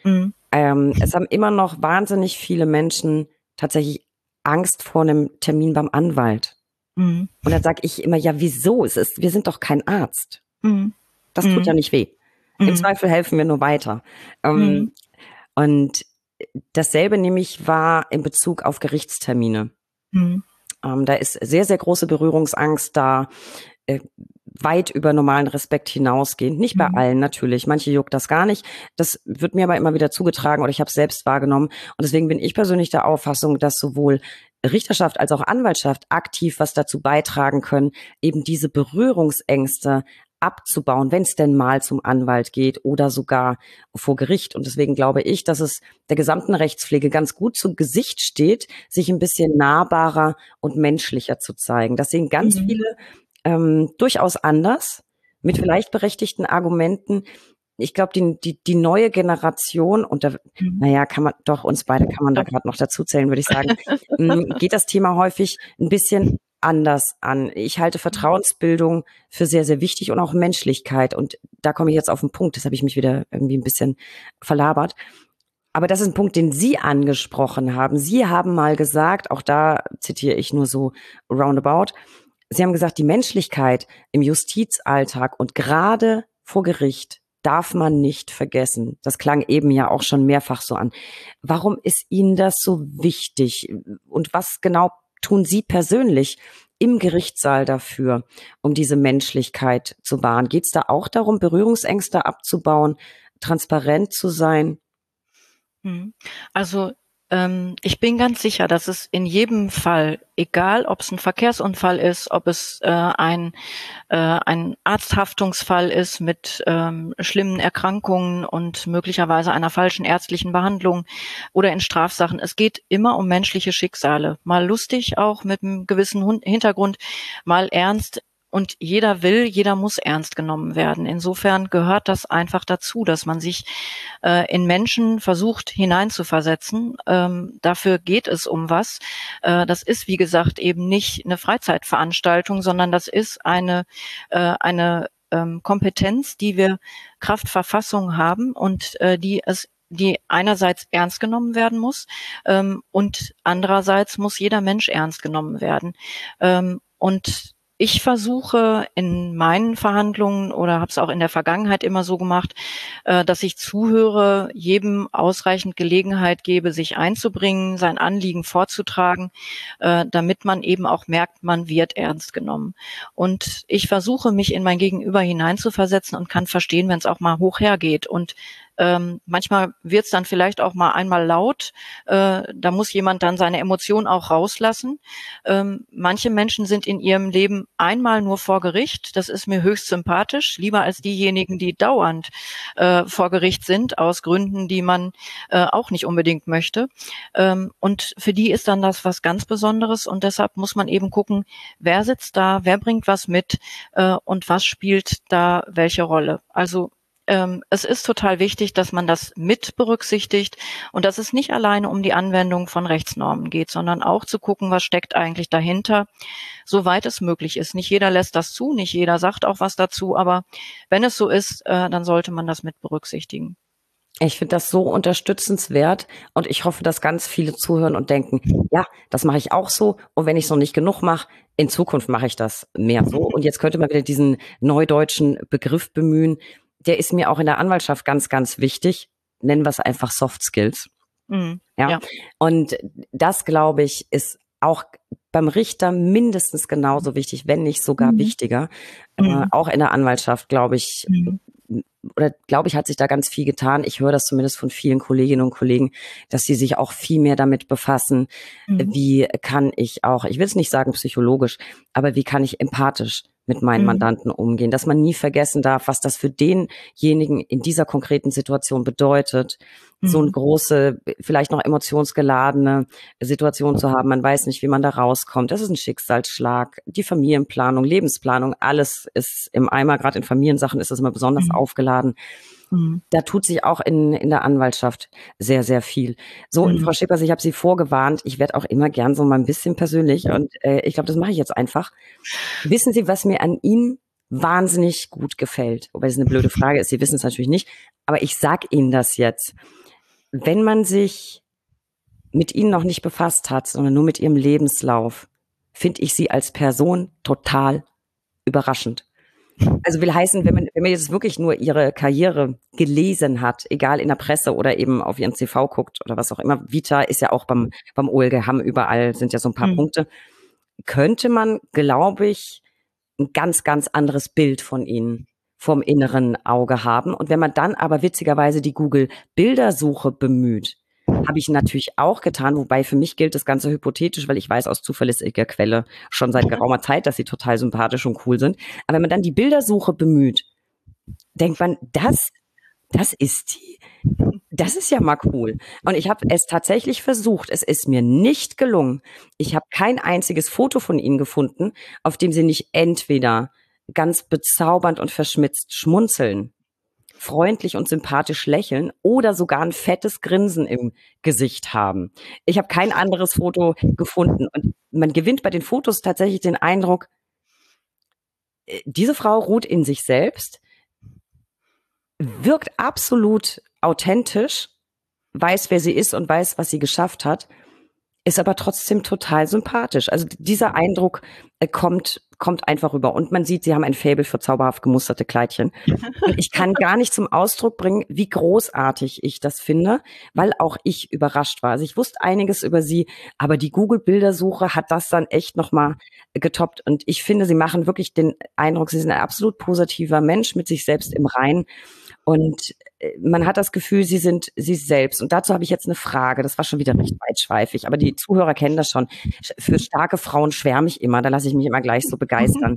Es haben immer noch wahnsinnig viele Menschen tatsächlich Angst vor einem Termin beim Anwalt. Und dann sage ich immer, ja, wieso? Wir sind doch kein Arzt. Das tut ja nicht weh. Im Zweifel helfen wir nur weiter. Und dasselbe nämlich war in Bezug auf Gerichtstermine. Da ist sehr, sehr große Berührungsangst da, weit über normalen Respekt hinausgehend. Nicht bei allen natürlich, manche juckt das gar nicht. Das wird mir aber immer wieder zugetragen oder ich habe es selbst wahrgenommen. Und deswegen bin ich persönlich der Auffassung, dass sowohl Richterschaft als auch Anwaltschaft aktiv was dazu beitragen können, eben diese Berührungsängste abzubauen, wenn es denn mal zum Anwalt geht oder sogar vor Gericht. Und deswegen glaube ich, dass es der gesamten Rechtspflege ganz gut zu Gesicht steht, sich ein bisschen nahbarer und menschlicher zu zeigen. Das sehen ganz viele durchaus anders, mit vielleicht berechtigten Argumenten. Ich glaube, die neue Generation, und da, naja, kann man doch, uns beide kann man da gerade noch dazu zählen, würde ich sagen, geht das Thema häufig ein bisschen anders an. Ich halte Vertrauensbildung für sehr, sehr wichtig und auch Menschlichkeit. Und da komme ich jetzt auf den Punkt, das habe ich mich wieder irgendwie ein bisschen verlabert. Aber das ist ein Punkt, den Sie angesprochen haben. Sie haben mal gesagt, auch da zitiere ich nur so roundabout, Sie haben gesagt, die Menschlichkeit im Justizalltag und gerade vor Gericht darf man nicht vergessen. Das klang eben ja auch schon mehrfach so an. Warum ist Ihnen das so wichtig? Und was genau tun Sie persönlich im Gerichtssaal dafür, um diese Menschlichkeit zu wahren? Geht es da auch darum, Berührungsängste abzubauen, transparent zu sein? Also ich bin ganz sicher, dass es in jedem Fall, egal ob es ein Verkehrsunfall ist, ob es ein Arzthaftungsfall ist mit schlimmen Erkrankungen und möglicherweise einer falschen ärztlichen Behandlung oder in Strafsachen, es geht immer um menschliche Schicksale. Mal lustig auch mit einem gewissen Hintergrund, mal ernst. Und jeder muss ernst genommen werden. Insofern gehört das einfach dazu, dass man sich in Menschen versucht hineinzuversetzen. Dafür geht es um was. Das ist, wie gesagt, eben nicht eine Freizeitveranstaltung, sondern das ist eine Kompetenz, die wir Kraft Verfassung haben und die einerseits ernst genommen werden muss und andererseits muss jeder Mensch ernst genommen werden. Und ich versuche in meinen Verhandlungen oder habe es auch in der Vergangenheit immer so gemacht, dass ich zuhöre, jedem ausreichend Gelegenheit gebe, sich einzubringen, sein Anliegen vorzutragen, damit man eben auch merkt, man wird ernst genommen. Und ich versuche, mich in mein Gegenüber hineinzuversetzen und kann verstehen, wenn es auch mal hoch hergeht. Und manchmal wird es dann vielleicht auch mal einmal laut. Da muss jemand dann seine Emotionen auch rauslassen. Manche Menschen sind in ihrem Leben einmal nur vor Gericht. Das ist mir höchst sympathisch. Lieber als diejenigen, die dauernd vor Gericht sind, aus Gründen, die man auch nicht unbedingt möchte. Und für die ist dann das was ganz Besonderes. Und deshalb muss man eben gucken, wer sitzt da, wer bringt was mit und was spielt da welche Rolle. Also es ist total wichtig, dass man das mit berücksichtigt und dass es nicht alleine um die Anwendung von Rechtsnormen geht, sondern auch zu gucken, was steckt eigentlich dahinter, soweit es möglich ist. Nicht jeder lässt das zu, nicht jeder sagt auch was dazu, aber wenn es so ist, dann sollte man das mit berücksichtigen. Ich finde das so unterstützenswert und ich hoffe, dass ganz viele zuhören und denken, ja, das mache ich auch so und wenn ich es noch nicht genug mache, in Zukunft mache ich das mehr so. Und jetzt könnte man wieder diesen neudeutschen Begriff bemühen, der ist mir auch in der Anwaltschaft ganz, ganz wichtig. Nennen wir es einfach Soft Skills. Ja. Und das, glaube ich, ist auch beim Richter mindestens genauso wichtig, wenn nicht sogar wichtiger. Auch in der Anwaltschaft, glaube ich, hat sich da ganz viel getan. Ich höre das zumindest von vielen Kolleginnen und Kollegen, dass sie sich auch viel mehr damit befassen, wie kann ich auch, ich will es nicht sagen psychologisch, aber wie kann ich empathisch mit meinen Mandanten umgehen, dass man nie vergessen darf, was das für denjenigen in dieser konkreten Situation bedeutet, so eine große, vielleicht noch emotionsgeladene Situation zu haben. Man weiß nicht, wie man da rauskommt. Das ist ein Schicksalsschlag. Die Familienplanung, Lebensplanung, alles ist im Eimer. Gerade in Familiensachen ist das immer besonders aufgeladen. Da tut sich auch in der Anwaltschaft sehr, sehr viel. So, Frau Schippers, ich habe Sie vorgewarnt. Ich werde auch immer gern so mal ein bisschen persönlich und ich glaube, das mache ich jetzt einfach. Wissen Sie, was mir an Ihnen wahnsinnig gut gefällt? Wobei es eine blöde Frage ist, Sie wissen es natürlich nicht, aber ich sag Ihnen das jetzt. Wenn man sich mit Ihnen noch nicht befasst hat, sondern nur mit Ihrem Lebenslauf, finde ich Sie als Person total überraschend. Also will heißen, wenn man jetzt wirklich nur Ihre Karriere gelesen hat, egal in der Presse oder eben auf Ihren CV guckt oder was auch immer, Vita ist ja auch beim OLG Hamm überall, sind ja so ein paar Punkte, könnte man, glaube ich, ein ganz, ganz anderes Bild von Ihnen vom inneren Auge haben. Und wenn man dann aber witzigerweise die Google-Bildersuche bemüht, habe ich natürlich auch getan, wobei für mich gilt das Ganze hypothetisch, weil ich weiß aus zuverlässiger Quelle schon seit geraumer Zeit, dass sie total sympathisch und cool sind. Aber wenn man dann die Bildersuche bemüht, denkt man, das ist die. Das ist ja mal cool. Und ich habe es tatsächlich versucht. Es ist mir nicht gelungen. Ich habe kein einziges Foto von Ihnen gefunden, auf dem Sie nicht entweder ganz bezaubernd und verschmitzt schmunzeln, freundlich und sympathisch lächeln oder sogar ein fettes Grinsen im Gesicht haben. Ich habe kein anderes Foto gefunden. Und man gewinnt bei den Fotos tatsächlich den Eindruck, diese Frau ruht in sich selbst, wirkt absolut authentisch, weiß, wer sie ist und weiß, was sie geschafft hat, ist aber trotzdem total sympathisch. Also dieser Eindruck kommt einfach rüber. Und man sieht, sie haben ein Faible für zauberhaft gemusterte Kleidchen. Und ich kann gar nicht zum Ausdruck bringen, wie großartig ich das finde, weil auch ich überrascht war. Also ich wusste einiges über sie, aber die Google-Bildersuche hat das dann echt nochmal getoppt. Und ich finde, sie machen wirklich den Eindruck, sie sind ein absolut positiver Mensch mit sich selbst im Reinen. Und man hat das Gefühl, sie sind sie selbst. Und dazu habe ich jetzt eine Frage. Das war schon wieder recht weitschweifig, aber die Zuhörer kennen das schon. Für starke Frauen schwärme ich immer. Da lasse ich mich immer gleich so begeistern.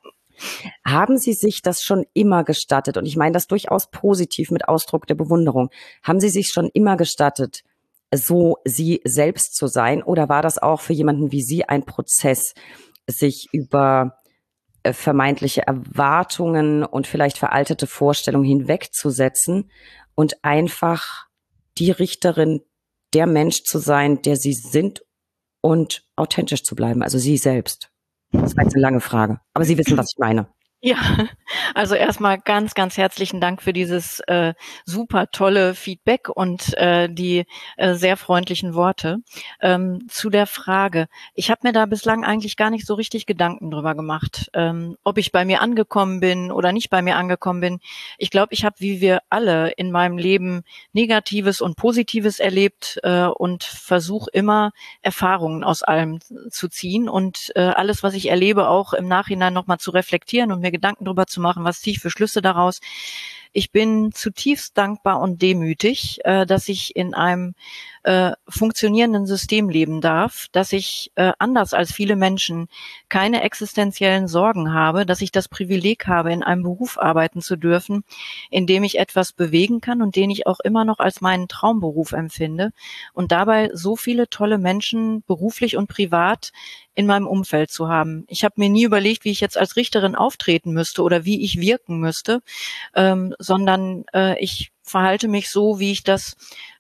Haben Sie sich das schon immer gestattet? Und ich meine das durchaus positiv mit Ausdruck der Bewunderung. Haben Sie sich schon immer gestattet, so Sie selbst zu sein? Oder war das auch für jemanden wie Sie ein Prozess, sich über vermeintliche Erwartungen und vielleicht veraltete Vorstellungen hinwegzusetzen und einfach die Richterin, der Mensch zu sein, der Sie sind und authentisch zu bleiben, also Sie selbst? Das war jetzt eine lange Frage, aber Sie wissen, was ich meine. Ja, also erstmal ganz, ganz herzlichen Dank für dieses super tolle Feedback und die sehr freundlichen Worte. Zu der Frage, ich habe mir da bislang eigentlich gar nicht so richtig Gedanken drüber gemacht, ob ich bei mir angekommen bin oder nicht bei mir angekommen bin. Ich glaube, ich habe, wie wir alle in meinem Leben, Negatives und Positives erlebt und versuche immer Erfahrungen aus allem zu ziehen und alles, was ich erlebe, auch im Nachhinein nochmal zu reflektieren und mir Gedanken darüber zu machen, was ziehe ich für Schlüsse daraus. Ich bin zutiefst dankbar und demütig, dass ich in einem funktionierenden System leben darf, dass ich anders als viele Menschen keine existenziellen Sorgen habe, dass ich das Privileg habe, in einem Beruf arbeiten zu dürfen, in dem ich etwas bewegen kann und den ich auch immer noch als meinen Traumberuf empfinde und dabei so viele tolle Menschen beruflich und privat in meinem Umfeld zu haben. Ich habe mir nie überlegt, wie ich jetzt als Richterin auftreten müsste oder wie ich wirken müsste, sondern ich verhalte mich so, wie ich das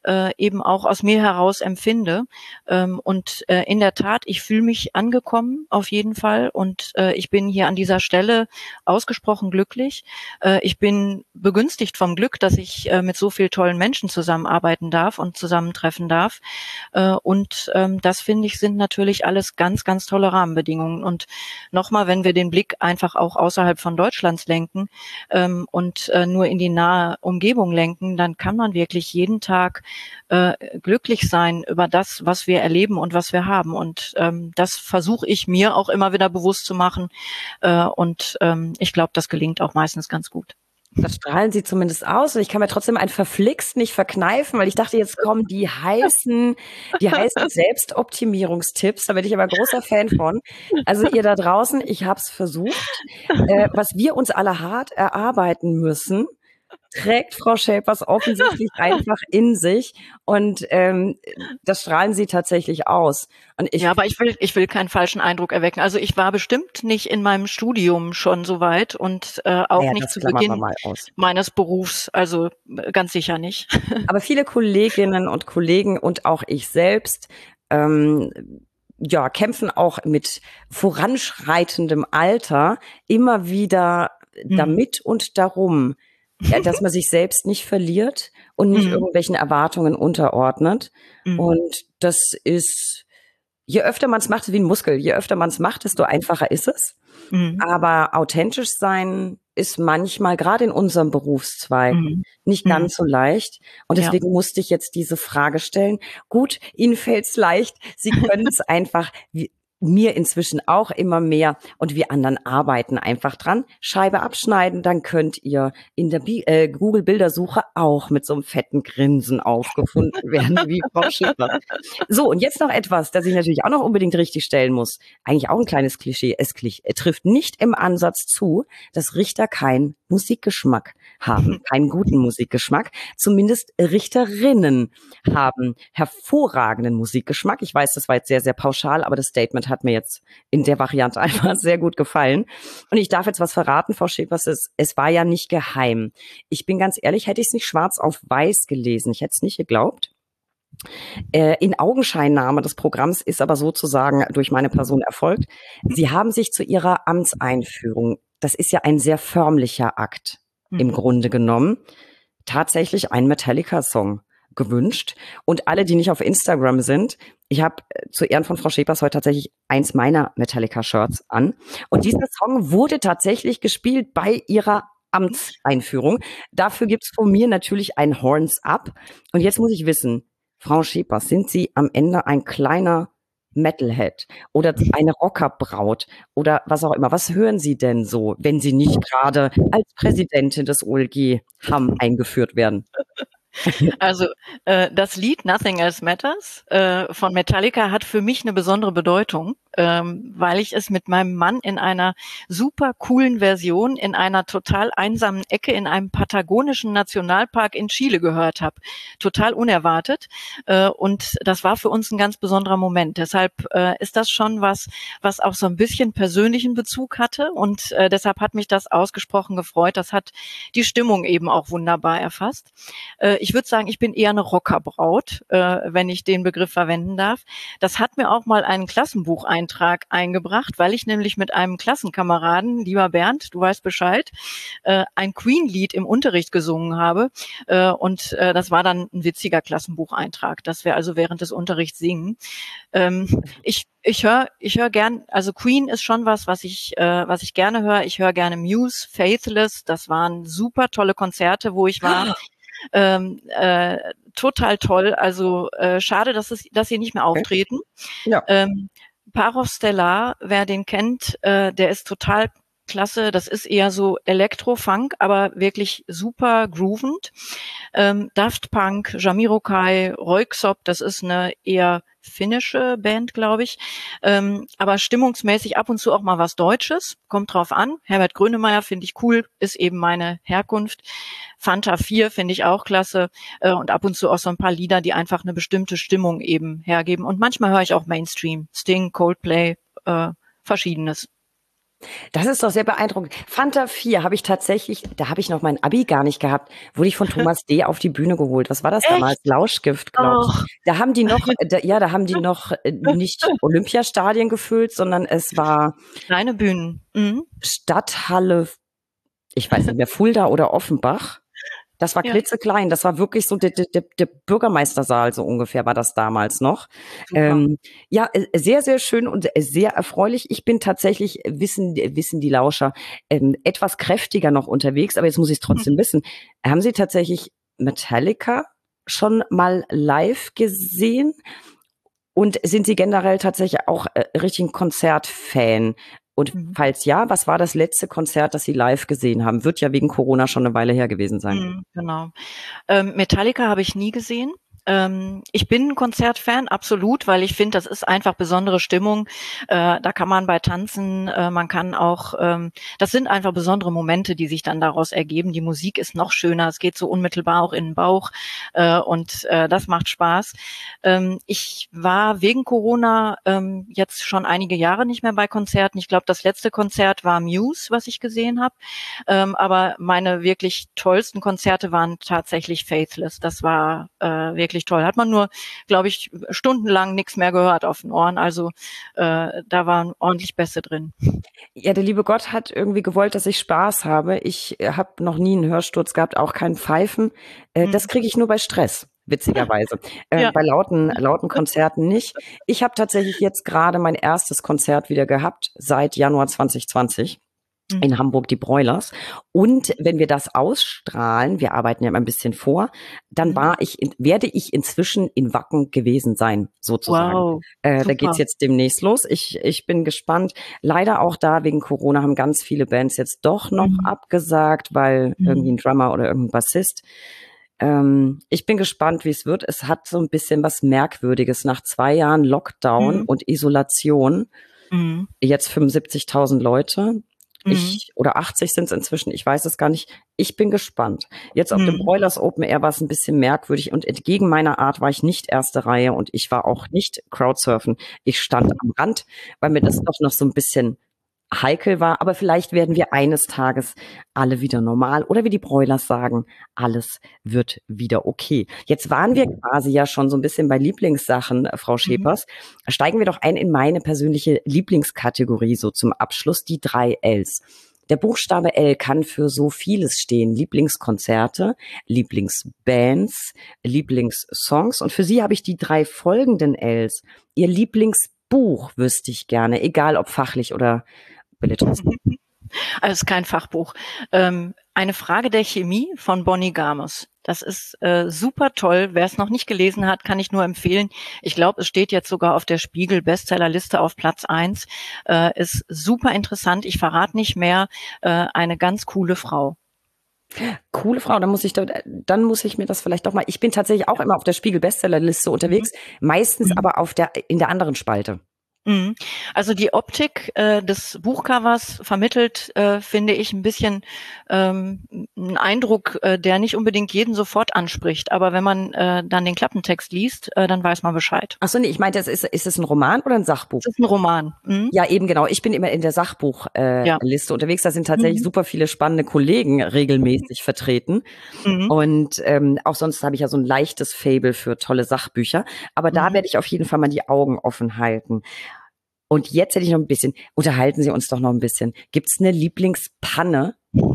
eben auch aus mir heraus empfinde. Und in der Tat, ich fühle mich angekommen auf jeden Fall und ich bin hier an dieser Stelle ausgesprochen glücklich. Ich bin begünstigt vom Glück, dass ich mit so vielen tollen Menschen zusammenarbeiten darf und zusammentreffen darf. Und das, finde ich, sind natürlich alles ganz, ganz tolle Rahmenbedingungen. Und nochmal, wenn wir den Blick einfach auch außerhalb von Deutschlands lenken und nur in die nahe Umgebung lenken, dann kann man wirklich jeden Tag glücklich sein über das, was wir erleben und was wir haben. Und das versuche ich mir auch immer wieder bewusst zu machen. Und ich glaube, das gelingt auch meistens ganz gut. Das strahlen Sie zumindest aus. Und ich kann mir trotzdem ein Verflixt nicht verkneifen, weil ich dachte, jetzt kommen die heißen Selbstoptimierungstipps. Da bin ich aber großer Fan von. Also ihr da draußen, ich habe es versucht. Was wir uns alle hart erarbeiten müssen, trägt Frau Schäpers offensichtlich einfach in sich und das strahlen Sie tatsächlich aus. Und ja, aber ich will keinen falschen Eindruck erwecken. Also ich war bestimmt nicht in meinem Studium schon so weit und auch nicht zu Beginn meines Berufs. Also ganz sicher nicht. Aber viele Kolleginnen und Kollegen und auch ich selbst kämpfen auch mit voranschreitendem Alter immer wieder damit und darum, dass man sich selbst nicht verliert und nicht irgendwelchen Erwartungen unterordnet. Und das ist, je öfter man es macht, ist wie ein Muskel. Je öfter man es macht, desto einfacher ist es. Aber authentisch sein ist manchmal, gerade in unserem Berufszweig, nicht ganz so leicht. Und deswegen musste ich jetzt diese Frage stellen. Gut, Ihnen fällt's leicht. Sie können es einfach, mir inzwischen auch immer mehr und wir anderen arbeiten einfach dran. Scheibe abschneiden, dann könnt ihr in der Google-Bildersuche auch mit so einem fetten Grinsen aufgefunden werden, wie Frau Schäper. So, und jetzt noch etwas, das ich natürlich auch noch unbedingt richtig stellen muss. Eigentlich auch ein kleines Klischee. Es trifft nicht im Ansatz zu, dass Richter keinen Musikgeschmack haben, keinen guten Musikgeschmack. Zumindest Richterinnen haben hervorragenden Musikgeschmack. Ich weiß, das war jetzt sehr, sehr pauschal, aber das Statement hat mir jetzt in der Variante einfach sehr gut gefallen. Und ich darf jetzt was verraten, Frau Schäpers, es war ja nicht geheim. Ich bin ganz ehrlich, hätte ich es nicht schwarz auf weiß gelesen. Ich hätte es nicht geglaubt. In Augenscheinnahme des Programms ist aber sozusagen durch meine Person erfolgt. Sie haben sich zu Ihrer Amtseinführung, das ist ja ein sehr förmlicher Akt im Grunde genommen, tatsächlich einen Metallica-Song gewünscht. Und alle, die nicht auf Instagram sind, ich habe zu Ehren von Frau Schäpers heute tatsächlich eins meiner Metallica-Shirts an. Und dieser Song wurde tatsächlich gespielt bei ihrer Amtseinführung. Dafür gibt's von mir natürlich ein Horns Up. Und jetzt muss ich wissen, Frau Schäpers, sind Sie am Ende ein kleiner Metalhead oder eine Rockerbraut oder was auch immer? Was hören Sie denn so, wenn Sie nicht gerade als Präsidentin des OLG Hamm eingeführt werden? Also das Lied Nothing Else Matters von Metallica hat für mich eine besondere Bedeutung, weil ich es mit meinem Mann in einer super coolen Version in einer total einsamen Ecke in einem patagonischen Nationalpark in Chile gehört habe. Total unerwartet. Und das war für uns ein ganz besonderer Moment. Deshalb ist das schon was auch so ein bisschen persönlichen Bezug hatte. Und deshalb hat mich das ausgesprochen gefreut. Das hat die Stimmung eben auch wunderbar erfasst. Ich würde sagen, ich bin eher eine Rockerbraut, wenn ich den Begriff verwenden darf. Das hat mir auch mal einen Klassenbucheintrag eingebracht, weil ich nämlich mit einem Klassenkameraden, lieber Bernd, du weißt Bescheid, ein Queen-Lied im Unterricht gesungen habe. Und das war dann ein witziger Klassenbucheintrag, dass wir also während des Unterrichts singen. Ich höre gern, also Queen ist schon was ich gerne höre. Ich höre gerne Muse, Faithless. Das waren super tolle Konzerte, wo ich war. Total toll. Also schade, dass sie nicht mehr auftreten. Ja. Parov Stellar, wer den kennt, der ist total klasse. Das ist eher so Elektro-Funk, aber wirklich super groovend. Daft Punk, Jamiroquai, Röyksopp, das ist eine eher finnische Band, glaube ich. Aber stimmungsmäßig ab und zu auch mal was Deutsches. Kommt drauf an. Herbert Grönemeyer finde ich cool, ist eben meine Herkunft. Fanta 4 finde ich auch klasse. Und ab und zu auch so ein paar Lieder, die einfach eine bestimmte Stimmung eben hergeben. Und manchmal höre ich auch Mainstream. Sting, Coldplay, Verschiedenes. Das ist doch sehr beeindruckend. Fanta 4 habe ich tatsächlich, da habe ich noch mein Abi gar nicht gehabt, wurde ich von Thomas D. auf die Bühne geholt. Was war das damals? Echt? Lauschgift, glaube ich. Oh. Da haben die noch, da haben die noch nicht Olympiastadien gefüllt, sondern es war Kleine Bühnen. Mhm. Stadthalle, ich weiß nicht mehr, Fulda oder Offenbach. Das war Ja, klitzeklein. Das war wirklich so der Bürgermeistersaal, so ungefähr war das damals noch. super. Ja, sehr, sehr schön und sehr erfreulich. Ich bin tatsächlich, wissen die Lauscher, etwas kräftiger noch unterwegs, aber jetzt muss ich es trotzdem wissen. Haben Sie tatsächlich Metallica schon mal live gesehen? Und sind Sie generell tatsächlich auch richtig ein Konzertfan? Und Mhm. falls ja, was war das letzte Konzert, das Sie live gesehen haben? Wird ja wegen Corona schon eine Weile her gewesen sein. Mhm, genau. Metallica habe ich nie gesehen. Ich bin ein Konzertfan, absolut, weil ich finde, das ist einfach besondere Stimmung. Da kann man bei tanzen, man kann auch, das sind einfach besondere Momente, die sich dann daraus ergeben. Die Musik ist noch schöner, es geht so unmittelbar auch in den Bauch und das macht Spaß. Ich war wegen Corona jetzt schon einige Jahre nicht mehr bei Konzerten. Ich glaube, das letzte Konzert war Muse, was ich gesehen habe. Aber meine wirklich tollsten Konzerte waren tatsächlich Faithless. Das war wirklich toll. Hat man nur, glaube ich, stundenlang nichts mehr gehört auf den Ohren. Also da waren ordentlich Bässe drin. Ja, der liebe Gott hat irgendwie gewollt, dass ich Spaß habe. Ich habe noch nie einen Hörsturz gehabt, auch kein Pfeifen. Das Mhm. kriege ich nur bei Stress, witzigerweise. Ja. Bei lauten Konzerten nicht. Ich habe tatsächlich jetzt gerade mein erstes Konzert wieder gehabt, seit Januar 2020. Mhm. In Hamburg die Broilers. Und wenn wir das ausstrahlen, wir arbeiten ja immer ein bisschen vor, dann Mhm. werde ich inzwischen in Wacken gewesen sein, sozusagen. Wow, Da geht's super. jetzt demnächst los. Ich bin gespannt. Leider auch da wegen Corona haben ganz viele Bands jetzt doch noch Mhm. abgesagt, weil irgendwie Mhm. ein Drummer oder irgendein Bassist. Ich bin gespannt, wie es wird. Es hat so ein bisschen was Merkwürdiges. Nach 2 Jahren Lockdown Mhm. und Isolation, Mhm. jetzt 75.000 Leute. Mhm. Oder 80 sind es inzwischen, ich weiß es gar nicht. Ich bin gespannt. Jetzt auf dem Mhm. Broilers Open Air war es ein bisschen merkwürdig und entgegen meiner Art war ich nicht erste Reihe und ich war auch nicht Crowdsurfen. Ich stand am Rand, weil mir das doch noch so ein bisschen heikel war. Aber vielleicht werden wir eines Tages alle wieder normal oder wie die Broilers sagen, alles wird wieder okay. Jetzt waren wir quasi ja schon so ein bisschen bei Lieblingssachen, Frau Mhm. Schepers. Steigen wir doch ein in meine persönliche Lieblingskategorie so zum Abschluss, die 3 Ls. Der Buchstabe L kann für so vieles stehen. Lieblingskonzerte, Lieblingsbands, Lieblingssongs. Und für Sie habe ich die 3 folgenden Ls. Ihr Lieblingsbuch wüsste ich gerne, egal ob fachlich oder Belletristik. Also es ist kein Fachbuch. Eine Frage der Chemie von Bonnie Garmus. Das ist super toll. Wer es noch nicht gelesen hat, kann ich nur empfehlen. Ich glaube, es steht jetzt sogar auf der Spiegel Bestsellerliste auf Platz 1. Ist super interessant. Ich verrate nicht mehr. Eine ganz coole Frau. Coole Frau, dann muss ich mir das vielleicht doch mal. Ich bin tatsächlich auch immer auf der Spiegel Bestsellerliste Mhm. unterwegs, meistens Mhm. aber in der anderen Spalte. Mhm. Also die Optik des Buchcovers vermittelt, finde ich, ein bisschen einen Eindruck, der nicht unbedingt jeden sofort anspricht. Aber wenn man dann den Klappentext liest, dann weiß man Bescheid. Ach so, nee, ich meinte, ist es ein Roman oder ein Sachbuch? Es ist ein Roman. Mhm. Ja, eben genau. Ich bin immer in der Ja. Sachbuchliste unterwegs. Da sind tatsächlich Mhm. super viele spannende Kollegen regelmäßig vertreten. Mhm. Und auch sonst habe ich ja so ein leichtes Faible für tolle Sachbücher. Aber da Mhm. werde ich auf jeden Fall mal die Augen offen halten. Und jetzt hätte ich noch ein bisschen, unterhalten Sie uns doch noch ein bisschen. Gibt's eine Lieblingspanne?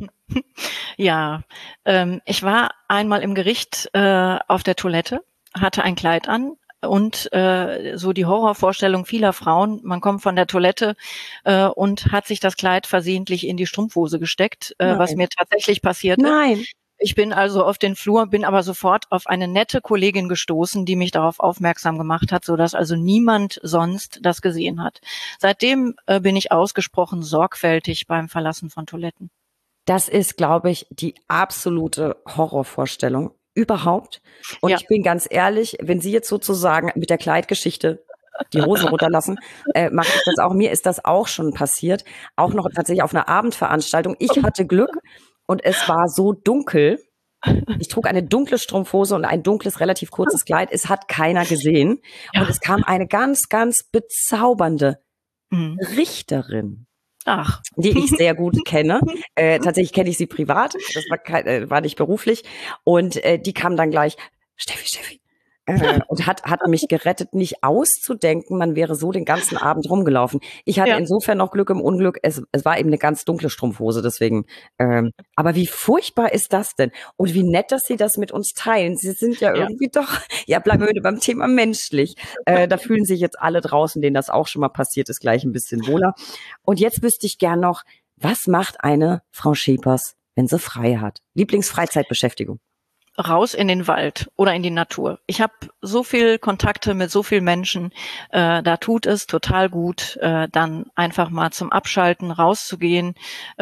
Ja, ich war einmal im Gericht auf der Toilette, hatte ein Kleid an und so die Horrorvorstellung vieler Frauen, man kommt von der Toilette und hat sich das Kleid versehentlich in die Strumpfhose gesteckt, was Nein. mir tatsächlich passiert ist. Nein. Ich bin also auf den Flur, bin aber sofort auf eine nette Kollegin gestoßen, die mich darauf aufmerksam gemacht hat, sodass also niemand sonst das gesehen hat. Seitdem bin ich ausgesprochen sorgfältig beim Verlassen von Toiletten. Das ist, glaube ich, die absolute Horrorvorstellung überhaupt. Und Ja. ich bin ganz ehrlich, wenn Sie jetzt sozusagen mit der Kleidgeschichte die Hosen runterlassen, mache ich das auch. Mir ist das auch schon passiert. Auch noch tatsächlich auf einer Abendveranstaltung. Ich hatte Glück und es war so dunkel. Ich trug eine dunkle Strumpfhose und ein dunkles, relativ kurzes Kleid. Es hat keiner gesehen. Und Ja. es kam eine ganz, ganz bezaubernde Mhm. Richterin Ach. Die ich sehr gut kenne. Tatsächlich kenne ich sie privat, das war nicht beruflich. Und die kam dann gleich, Steffi. Und hat mich gerettet, nicht auszudenken, man wäre so den ganzen Abend rumgelaufen. Ich hatte insofern noch Glück im Unglück, es war eben eine ganz dunkle Strumpfhose, deswegen. Aber wie furchtbar ist das denn? Und wie nett, dass Sie das mit uns teilen. Sie sind ja irgendwie doch, bleiben wir beim Thema menschlich. Da fühlen sich jetzt alle draußen, denen das auch schon mal passiert ist, gleich ein bisschen wohler. Und jetzt wüsste ich gern noch, was macht eine Frau Schepers, wenn sie frei hat? Lieblingsfreizeitbeschäftigung? Raus in den Wald oder in die Natur. Ich habe so viel Kontakte mit so vielen Menschen, da tut es total gut, dann einfach mal zum Abschalten rauszugehen,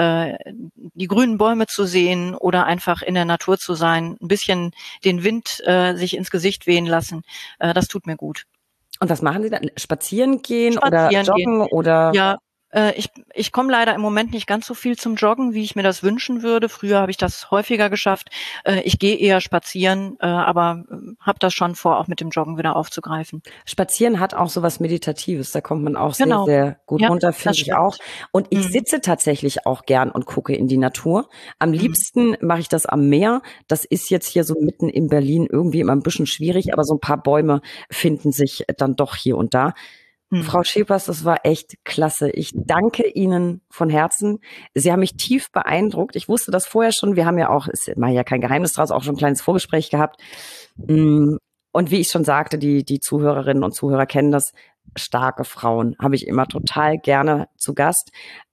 die grünen Bäume zu sehen oder einfach in der Natur zu sein, ein bisschen den Wind sich ins Gesicht wehen lassen, das tut mir gut. Und was machen Sie dann? Spazieren gehen oder joggen oder? Ja. Ich komme leider im Moment nicht ganz so viel zum Joggen, wie ich mir das wünschen würde. Früher habe ich das häufiger geschafft. Ich gehe eher spazieren, aber habe das schon vor, auch mit dem Joggen wieder aufzugreifen. Spazieren hat auch so was Meditatives. Da kommt man auch sehr, sehr gut runter, finde ich auch. Und ich sitze tatsächlich auch gern und gucke in die Natur. Am liebsten mache ich das am Meer. Das ist jetzt hier so mitten in Berlin irgendwie immer ein bisschen schwierig, aber so ein paar Bäume finden sich dann doch hier und da. Frau Schepers, das war echt klasse. Ich danke Ihnen von Herzen. Sie haben mich tief beeindruckt. Ich wusste das vorher schon. Wir haben ja auch, ist ja kein Geheimnis draus, auch schon ein kleines Vorgespräch gehabt. Und wie ich schon sagte, die Zuhörerinnen und Zuhörer kennen das. Starke Frauen habe ich immer total gerne zu Gast.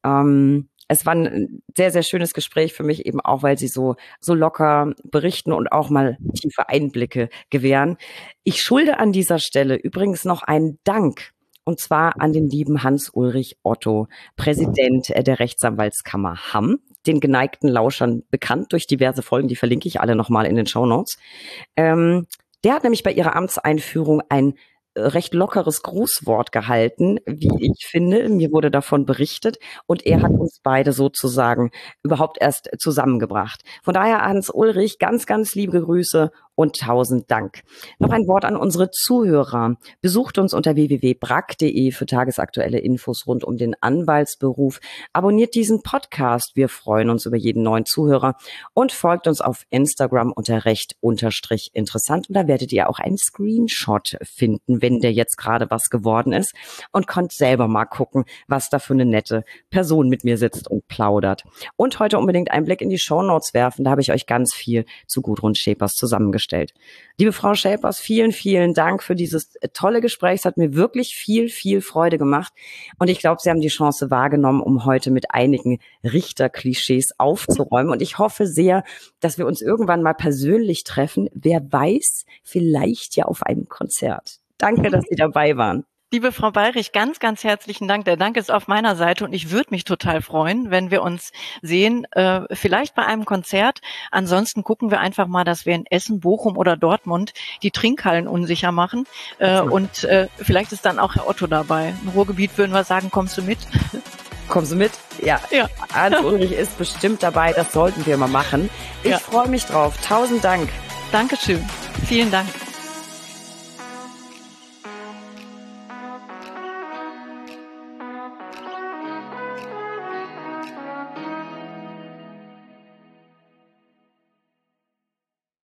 Es war ein sehr, sehr schönes Gespräch für mich, eben auch, weil Sie so locker berichten und auch mal tiefe Einblicke gewähren. Ich schulde an dieser Stelle übrigens noch einen Dank. Und zwar an den lieben Hans-Ulrich Otto, Präsident der Rechtsanwaltskammer Hamm, den geneigten Lauschern bekannt durch diverse Folgen, die verlinke ich alle nochmal in den Shownotes. Der hat nämlich bei ihrer Amtseinführung ein recht lockeres Grußwort gehalten, wie ich finde. Mir wurde davon berichtet und er hat uns beide sozusagen überhaupt erst zusammengebracht. Von daher, Hans-Ulrich, ganz, ganz liebe Grüße und 1000 Dank. Noch ein Wort an unsere Zuhörer. Besucht uns unter www.brack.de für tagesaktuelle Infos rund um den Anwaltsberuf. Abonniert diesen Podcast. Wir freuen uns über jeden neuen Zuhörer und folgt uns auf Instagram unter recht_interessant. Und da werdet ihr auch einen Screenshot finden, wenn der jetzt gerade was geworden ist und könnt selber mal gucken, was da für eine nette Person mit mir sitzt und plaudert. Und heute unbedingt einen Blick in die Shownotes werfen. Da habe ich euch ganz viel zu Gudrun Schepers zusammengestellt. Liebe Frau Schepers, vielen, vielen Dank für dieses tolle Gespräch. Es hat mir wirklich viel, viel Freude gemacht. Und ich glaube, Sie haben die Chance wahrgenommen, um heute mit einigen Richterklischees aufzuräumen. Und ich hoffe sehr, dass wir uns irgendwann mal persönlich treffen. Wer weiß, vielleicht ja auf einem Konzert. Danke, dass Sie dabei waren. Liebe Frau Bayrich, ganz, ganz herzlichen Dank. Der Dank ist auf meiner Seite und ich würde mich total freuen, wenn wir uns sehen, vielleicht bei einem Konzert. Ansonsten gucken wir einfach mal, dass wir in Essen, Bochum oder Dortmund die Trinkhallen unsicher machen. Und vielleicht ist dann auch Herr Otto dabei. Im Ruhrgebiet würden wir sagen, kommst du mit? Kommst du mit? Ja. Hans-Ulrich ist bestimmt dabei. Das sollten wir mal machen. Ich freue mich drauf. 1000 Dank. Dankeschön. Vielen Dank.